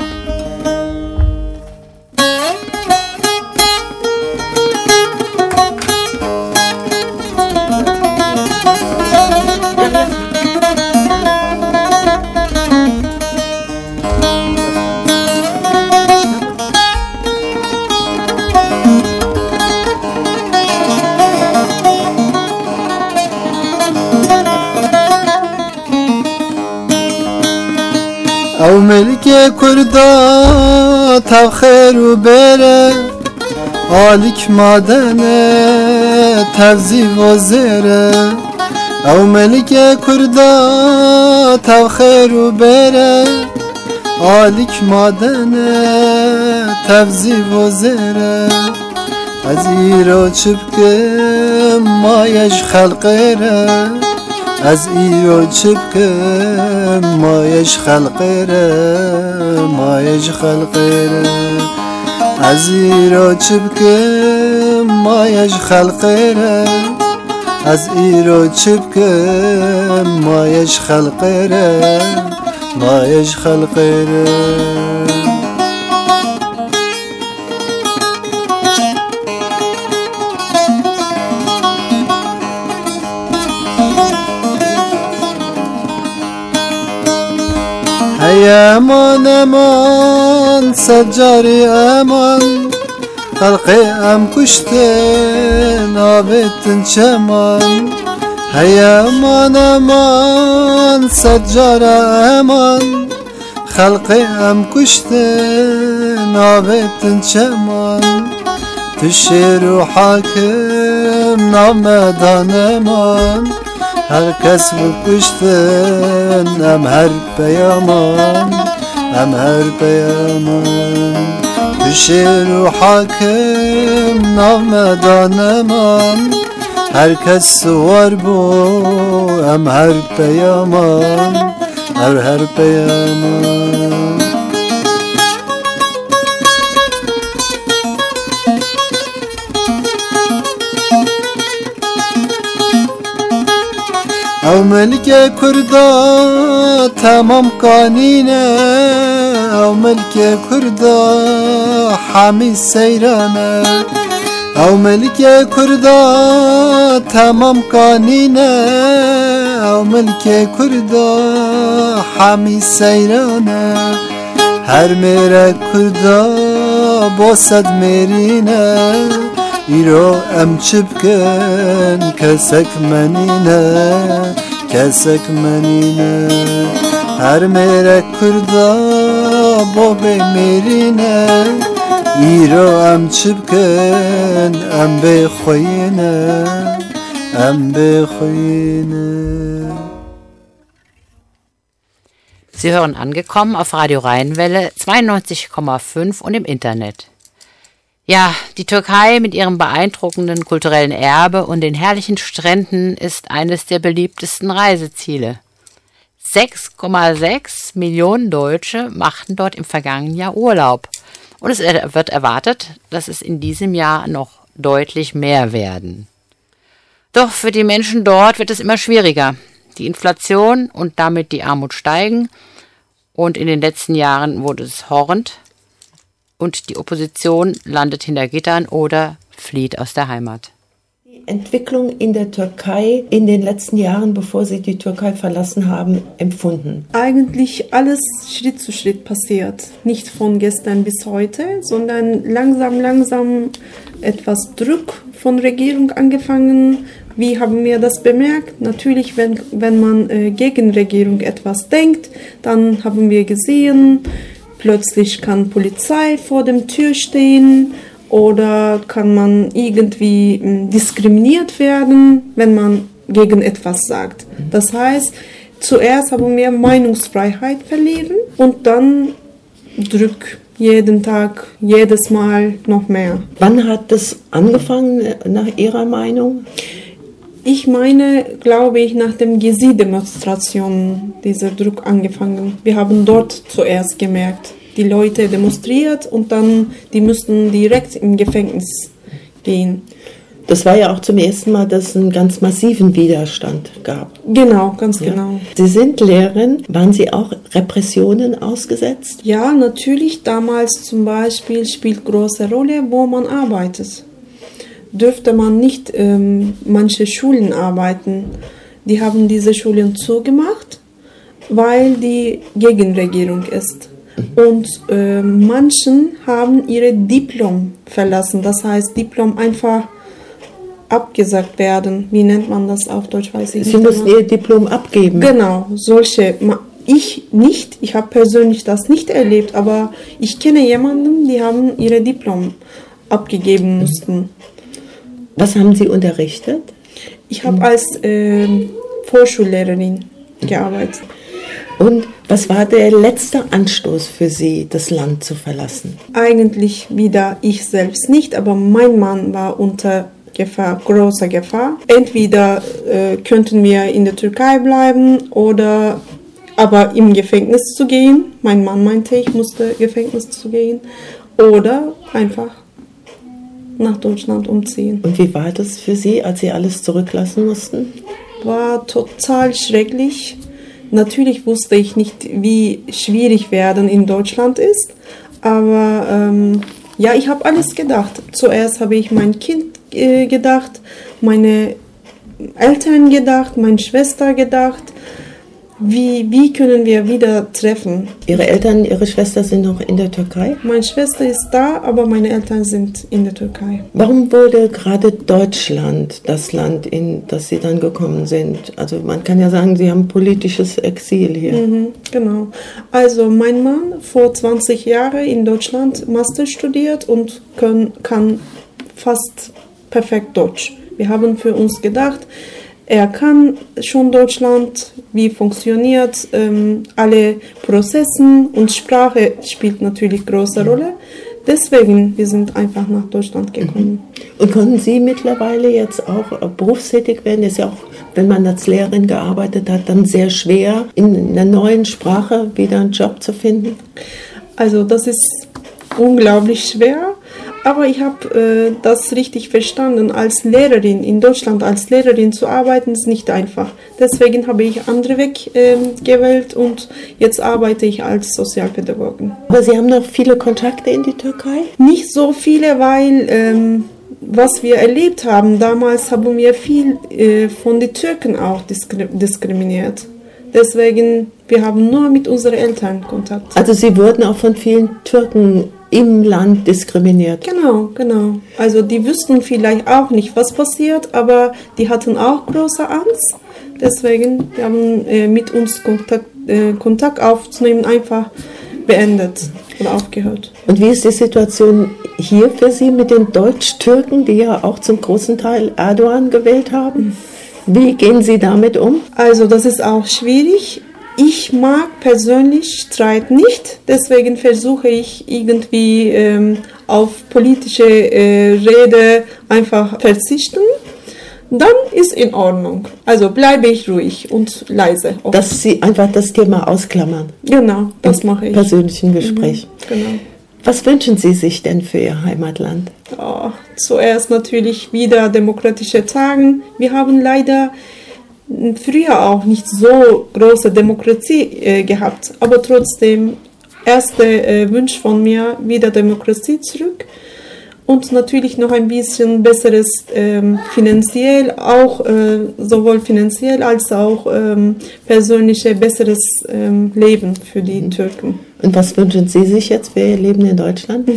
او ملک کردا تا خیر و بره آلیک مادنه تفزی و زره او ملک کردا تا خیر و بره آلیک مادنه تفزی و زره از ایرو چبکم مایش خلقره از ایرو چبکم مایش خلقره مایش خلقره از ایرو چبکم مایش خلقره از ایرو چبکم مایش خلقره مایش خلقره ای امان امان سجاری امان خلق ام کشته نابتن چمان ای امان امان سجار امان خلق ام کشته نابتن چمان تو شیر و حاکم نامدان امان هر کس بکشتن ام هر پیامان ام هر پیامان تو شیر و حاکم نامدان من هر کس سوار بو ام هر پیامان هر هر پیامان او ملک کردا تمام قانینه او ملک کردا حمی سیرانه او ملک کردا تمام قانینه او ملک کردا حمی سیرانه هر میره کردا با صد میرینه ایرو ام چبکن کسک منینه کسک منینه هر میره کردا با بمیرینه ایرو ام چبکن ام بخوینه ام بخوینه. Sie hören angekommen auf Radio Rheinwelle zweiundneunzig Komma fünf und im Internet. Ja, die Türkei mit ihrem beeindruckenden kulturellen Erbe und den herrlichen Stränden ist eines der beliebtesten Reiseziele. sechs Komma sechs Millionen Deutsche machten dort im vergangenen Jahr Urlaub. Und es wird erwartet, dass es in diesem Jahr noch deutlich mehr werden. Doch für die Menschen dort wird es immer schwieriger. Die Inflation und damit die Armut steigen. Und in den letzten Jahren wurde es horrend. Und die Opposition landet hinter Gittern oder flieht aus der Heimat. Die Entwicklung in der Türkei in den letzten Jahren, bevor Sie die Türkei verlassen haben, empfunden? Eigentlich alles Schritt zu Schritt passiert. Nicht von gestern bis heute, sondern langsam, langsam etwas Druck von Regierung angefangen. Wie haben wir das bemerkt? Natürlich, wenn, wenn man äh, gegen Regierung etwas denkt, dann haben wir gesehen, plötzlich kann Polizei vor dem Tür stehen oder kann man irgendwie mh, diskriminiert werden, wenn man gegen etwas sagt. Das heißt, zuerst haben wir Meinungsfreiheit verlieren und dann Druck jeden Tag, jedes Mal noch mehr. Wann hat das angefangen, nach Ihrer Meinung? Ich meine, glaube ich, nach dem Gezi-Demonstration dieser Druck angefangen. Wir haben dort zuerst gemerkt, die Leute demonstriert und dann, die mussten direkt im Gefängnis gehen. Das war ja auch zum ersten Mal, dass es einen ganz massiven Widerstand gab. Genau, ganz ja. genau. Sie sind Lehrerin. Waren Sie auch Repressionen ausgesetzt? Ja, natürlich. Damals zum Beispiel spielt große Rolle, wo man arbeitet. Dürfte man nicht ähm, manche Schulen arbeiten. Die haben diese Schulen zugemacht, weil die Gegenregierung ist. Und äh, manchen haben ihre Diplom verlassen. Das heißt, Diplom einfach abgesagt werden. Wie nennt man das auf Deutsch? Weiß ich Sie nicht. müssen ihr Diplom abgeben. Genau, solche. Ich nicht. Ich habe persönlich das nicht erlebt, aber ich kenne jemanden, die haben ihre Diplom abgegeben mussten. Was haben Sie unterrichtet? Ich habe als äh, Vorschullehrerin gearbeitet. Und was war der letzte Anstoß für Sie, das Land zu verlassen? Eigentlich wieder ich selbst nicht, aber mein Mann war unter Gefahr, großer Gefahr. Entweder äh, könnten wir in der Türkei bleiben oder aber im Gefängnis zu gehen. Mein Mann meinte, ich musste Gefängnis zu gehen. Oder einfach nach Deutschland umziehen. Und wie war das für Sie, als Sie alles zurücklassen mussten? War total schrecklich. Natürlich wusste ich nicht, wie schwierig Werden in Deutschland ist, aber ähm, ja, ich habe alles gedacht. Zuerst habe ich mein Kind äh, gedacht, meine Eltern gedacht, meine Schwester gedacht. Wie, wie können wir wieder treffen? Ihre Eltern, Ihre Schwester sind noch in der Türkei? Meine Schwester ist da, aber meine Eltern sind in der Türkei. Warum wurde gerade Deutschland das Land, in das Sie dann gekommen sind? Also man kann ja sagen, Sie haben politisches Exil hier. Mhm, genau. Also mein Mann vor zwanzig Jahren in Deutschland Master studiert und kann, kann fast perfekt Deutsch. Wir haben für uns gedacht, er kann schon Deutschland, wie funktioniert ähm, alle Prozesse und Sprache spielt natürlich große Rolle. Deswegen, wir sind einfach nach Deutschland gekommen. Und konnten Sie mittlerweile jetzt auch berufstätig werden? Das ist ja auch, wenn man als Lehrerin gearbeitet hat, dann sehr schwer, in einer neuen Sprache wieder einen Job zu finden? Also das ist unglaublich schwer. Aber ich habe äh, das richtig verstanden. Als Lehrerin in Deutschland, als Lehrerin zu arbeiten, ist nicht einfach. Deswegen habe ich andere Weg äh, gewählt und jetzt arbeite ich als Sozialpädagogin. Aber Sie haben noch viele Kontakte in die Türkei? Nicht so viele, weil ähm, was wir erlebt haben, damals haben wir viel äh, von den Türken auch diskri- diskriminiert. Deswegen, wir haben nur mit unseren Eltern Kontakt. Also Sie wurden auch von vielen Türken im Land diskriminiert. Genau, genau. Also die wüssten vielleicht auch nicht, was passiert, aber die hatten auch große Angst. Deswegen wir haben äh, mit uns Kontakt, äh, Kontakt aufzunehmen einfach beendet oder aufgehört. Und wie ist die Situation hier für Sie mit den Deutsch-Türken, die ja auch zum großen Teil Erdogan gewählt haben? Wie gehen Sie damit um? Also das ist auch schwierig. Ich mag persönlich Streit nicht, deswegen versuche ich irgendwie ähm, auf politische äh, Rede einfach verzichten, dann ist in Ordnung. Also bleibe ich ruhig und leise. Auch. Dass Sie einfach das Thema ausklammern. Genau, das mache ich. Persönlichen Gespräch. Mhm, genau. Was wünschen Sie sich denn für Ihr Heimatland? Oh, zuerst natürlich wieder demokratische Tage. Wir haben leider früher auch nicht so große Demokratie äh, gehabt, aber trotzdem, erster äh, Wunsch von mir, wieder Demokratie zurück. Und natürlich noch ein bisschen besseres ähm, finanziell, auch äh, sowohl finanziell als auch ähm, persönliche besseres ähm, Leben für die mhm. Türken. Und was wünschen Sie sich jetzt für Ihr Leben in Deutschland?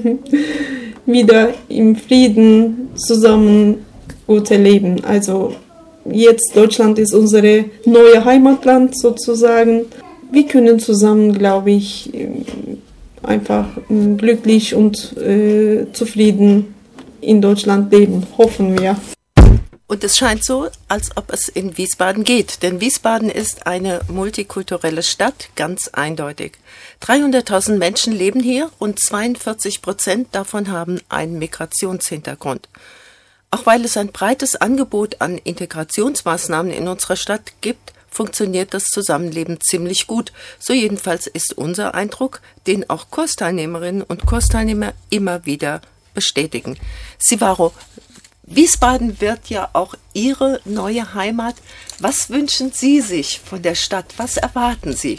Wieder im Frieden zusammen gute Leben. Also jetzt Deutschland ist unsere neue Heimatland sozusagen. Wir können zusammen, glaube ich, einfach äh, glücklich und äh, zufrieden in Deutschland leben, hoffen wir. Und es scheint so, als ob es in Wiesbaden geht, denn Wiesbaden ist eine multikulturelle Stadt, ganz eindeutig. dreihunderttausend Menschen leben hier und zweiundvierzig Prozent davon haben einen Migrationshintergrund. Auch weil es ein breites Angebot an Integrationsmaßnahmen in unserer Stadt gibt, funktioniert das Zusammenleben ziemlich gut. So jedenfalls ist unser Eindruck, den auch Kursteilnehmerinnen und Kursteilnehmer immer wieder bestätigen. Sivaro, Wiesbaden wird ja auch Ihre neue Heimat. Was wünschen Sie sich von der Stadt? Was erwarten Sie?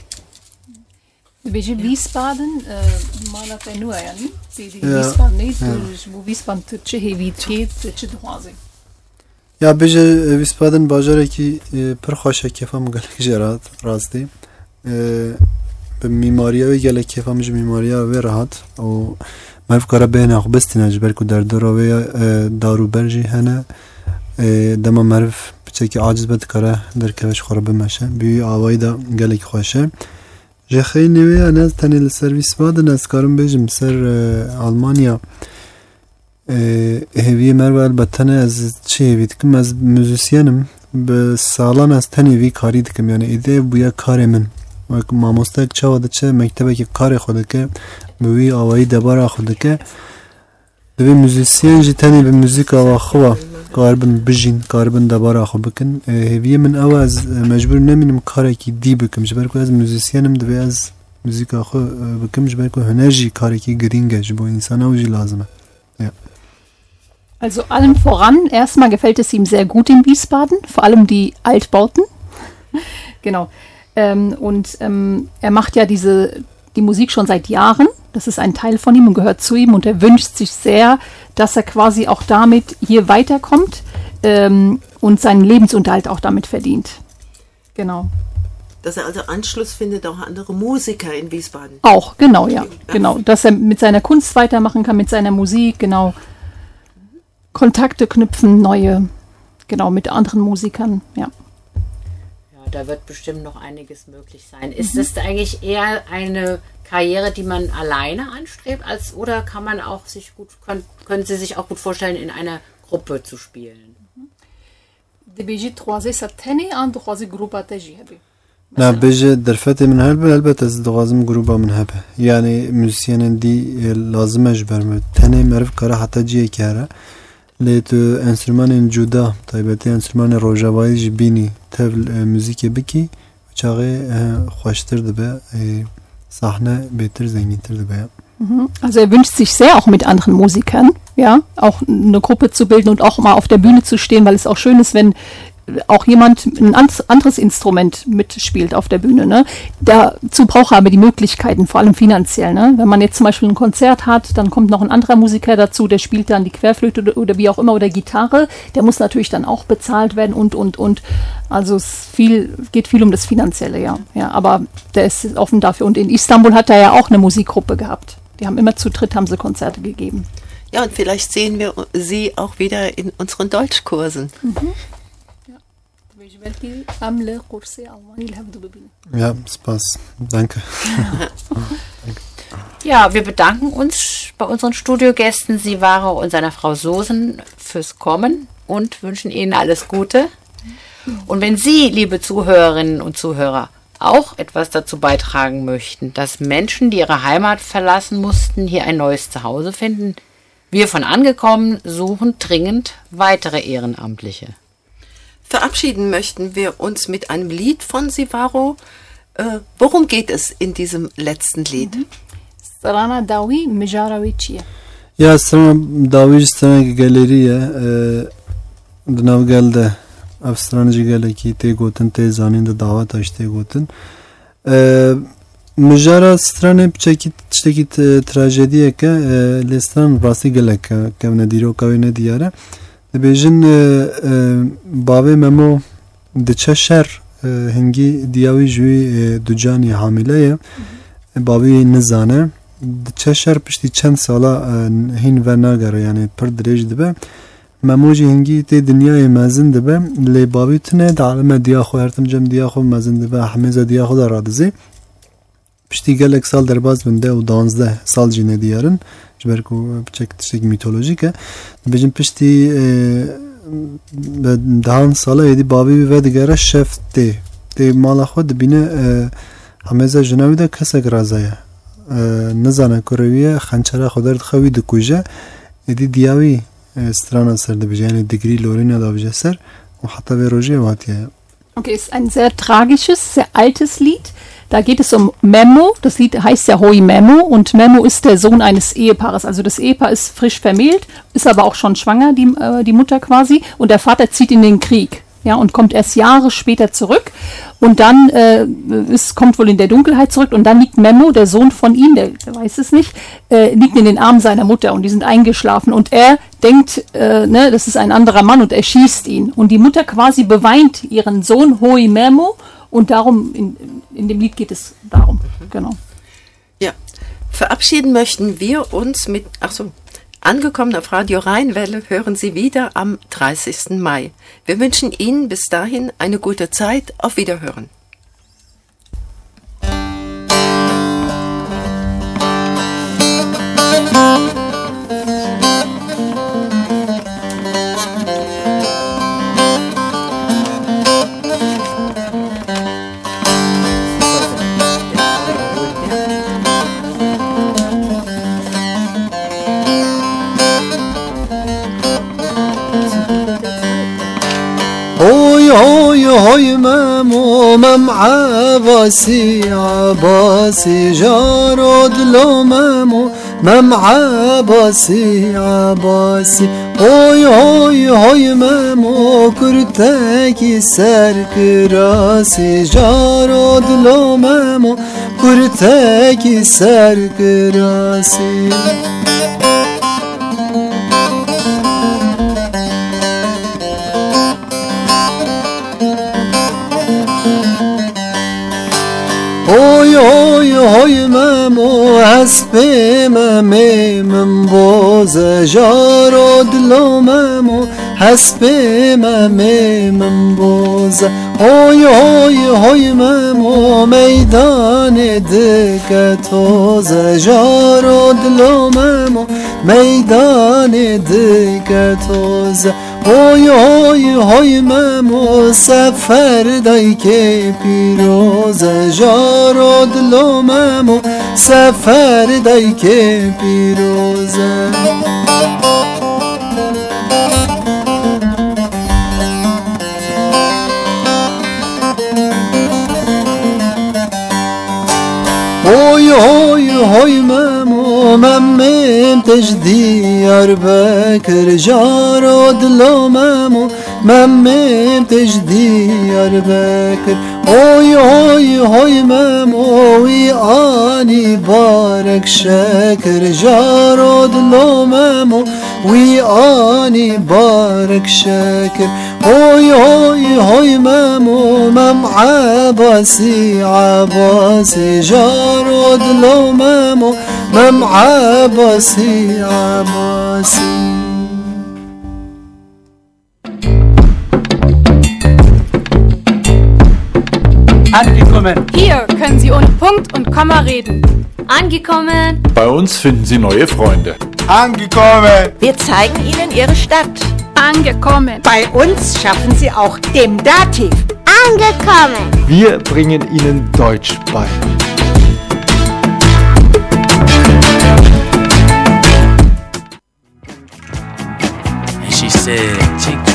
Wiesbaden, malaka nu yani, Wiesbaden nicht, wo Wiesbaden Türkçe heviyet Türkçe یا بجه ویسپادن باجره کی پر خوشه کفام گله جرات راستی به میماری و گله کفام ج میماری و راحت او معرف کارا بین اخبستی نجبر کو در دورا و دارو برجی هنه دما معرف بچه کی عاجز بد کارا در کفش خراب مشه بی آوای دا گله خوشه جخی نوی انا تنی سرویس بادن از کارم بجم سر آلمانیا هیوی مرو البته از چی هیوی دکم از موزیسینم به سالان از تنی وی کاری دکم یعنی ایده بویا کار من و ماموسته چه وده چه مکتبه که کار خوده که بوی آوایی دبار خوده که دوی موزیسین جی تنی به موزیک آوا خواه کاربن بجین کاربن دبار خو بکن هیوی من او از مجبور نمینم کاری که دی بکم جبر که از موزیسینم دوی از موزیک آخو بکم جبر که هنرژی کاری که گرینگه جبو انسان اوجی لازمه ja. Also allem voran, erstmal gefällt es ihm sehr gut in Wiesbaden, vor allem die Altbauten. Genau. Ähm, und ähm, er macht ja diese die Musik schon seit Jahren. Das ist ein Teil von ihm und gehört zu ihm. Und er wünscht sich sehr, dass er quasi auch damit hier weiterkommt ähm, und seinen Lebensunterhalt auch damit verdient. Genau. Dass er also Anschluss findet, auch andere Musiker in Wiesbaden. Auch, genau, ja. Genau. Dass er mit seiner Kunst weitermachen kann, mit seiner Musik, genau. Kontakte knüpfen, neue, genau, mit anderen Musikern, ja. Ja, da wird bestimmt noch einiges möglich sein. Ist es mhm. eigentlich eher eine Karriere, die man alleine anstrebt, als oder kann man auch sich gut, können, können Sie sich auch gut vorstellen, in einer Gruppe zu spielen? نه بجه در فتح من هلبه البته از دوازم گروبا من هبه یعنی موسیقین دی لازمش برمه تنه معرف کاره حتی جیه کاره لیتو انسترومان جدا طایبتی انسترومان روژاوایی جبینی تبل موزیک بکی چاقه خوشتر دبه صحنه بهتر زنگینتر دبه. Also er wünscht sich sehr, auch mit anderen Musikern, ja, auch eine Gruppe zu bilden und auch mal auf der Bühne zu stehen, weil es auch schön ist, wenn auch jemand ein anderes Instrument mitspielt auf der Bühne. Ne? Dazu braucht er aber die Möglichkeiten, vor allem finanziell. Ne? Wenn man jetzt zum Beispiel ein Konzert hat, dann kommt noch ein anderer Musiker dazu, der spielt dann die Querflöte oder, oder wie auch immer oder Gitarre. Der muss natürlich dann auch bezahlt werden und, und, und. Also es viel, geht viel um das Finanzielle, ja. ja. Aber der ist offen dafür. Und in Istanbul hat er ja auch eine Musikgruppe gehabt. Die haben immer zu dritt haben sie Konzerte gegeben. Ja, und vielleicht sehen wir sie auch wieder in unseren Deutschkursen. Mhm. Ja, Spaß. Danke. Ja, wir bedanken uns bei unseren Studiogästen Sivaro und seiner Frau Sosen fürs Kommen und wünschen Ihnen alles Gute. Und wenn Sie, liebe Zuhörerinnen und Zuhörer, auch etwas dazu beitragen möchten, dass Menschen, die ihre Heimat verlassen mussten, hier ein neues Zuhause finden. Wir von Angekommen suchen dringend weitere Ehrenamtliche. Verabschieden möchten wir uns mit einem Lied von Sivaro. Äh, worum geht es in diesem letzten Lied? Strana Dawi Mijarawi Chia. Ja, Strana Dawi Strana Galerie Dnav Gelde Avstranaji Galeki te gotin te zanin de davat işte gotin. Mijara Strana çekit çekit trajediye ke lestan vasi gelek ke ne diro ka ne diyara. Dibêjin bavê memo di çe şer hingî diya wî ji wî du canî hamîle ye bavê nizane di çe şer piştî çend sala hîn vernagere yani pir dirêj dibe memo jî hingî tê dinyayê mezin dibe lê bavê tune di aleme diya xwe hertim cem diya xwe mezin dibe hemêza diya xwe da radizê piştî gelek sal derbas bin deh û danzdeh sal jî ne diyarin ber ku çek tiştek mitolojik e bejin piştî dahan sala yedî bavê ve digere şef tê tê mala xwe dibîne hemêza jina wî de kesek raza ye nizane ku rêviye xençera xwe derdixwe wî dikuje yedî diya wî strana ser dibêje yani digrî lorîna dabêje ser û heta vê rojê ew hatiye. Okay, es ist ein sehr tragisches, sehr altes Lied. Da geht es um Memo. Das Lied heißt ja Hoi Memo und Memo ist der Sohn eines Ehepaares. Also das Ehepaar ist frisch vermählt, ist aber auch schon schwanger, die, äh, die Mutter quasi. Und der Vater zieht in den Krieg, ja, und kommt erst Jahre später zurück. Und dann äh, ist, kommt wohl in der Dunkelheit zurück und dann liegt Memo, der Sohn von ihm, der, der weiß es nicht, äh, liegt in den Armen seiner Mutter und die sind eingeschlafen. Und er denkt, äh, ne, das ist ein anderer Mann und er schießt ihn. Und die Mutter quasi beweint ihren Sohn Hoi Memo. Und darum, in, in dem Lied geht es darum, mhm. Genau. Ja, verabschieden möchten wir uns mit, ach so, angekommen auf Radio Rheinwelle, hören Sie wieder am dreißigsten Mai. Wir wünschen Ihnen bis dahin eine gute Zeit. Auf Wiederhören. هوي هوي مامو مم عباسي عباسي جارود لو مامو مم عباسي عباسي هوي هوي هوي مامو كرتاكي سر كراسي جارود لو مامو كرتاكي سر كراسي هوي هوي هوي مامو حسبي مامي من بوزة جارود لو مامو حسبي مامي من بوزة هوي هوي هوي مامو ميدان دكتوزة جارود لو مامو ميدان دكتوزة هوی هوی هوی مامو سفر دای که پیروز جارو دلو مامو سفر دای که پیروز هوی هوی هوی مامو ممم تجدی اربکر جارو دلو مامو ممم تجدی اربکر هوی هوی هوی مامو وی آنی بارک شکر جارو دلو مامو وی آنی بارک شکر هوی هوی هوی مامو مم عباسی عباسی جارو دلو مامو مم عباسی عباسی Angekommen. Hier können Sie ohne Punkt und Komma reden. Angekommen. Bei uns finden Sie neue Freunde. Angekommen. Wir zeigen Ihnen Ihre Stadt. Angekommen. Bei uns schaffen Sie auch dem Dativ. angekommen. Wir bringen Ihnen Deutsch bei. And she said, tick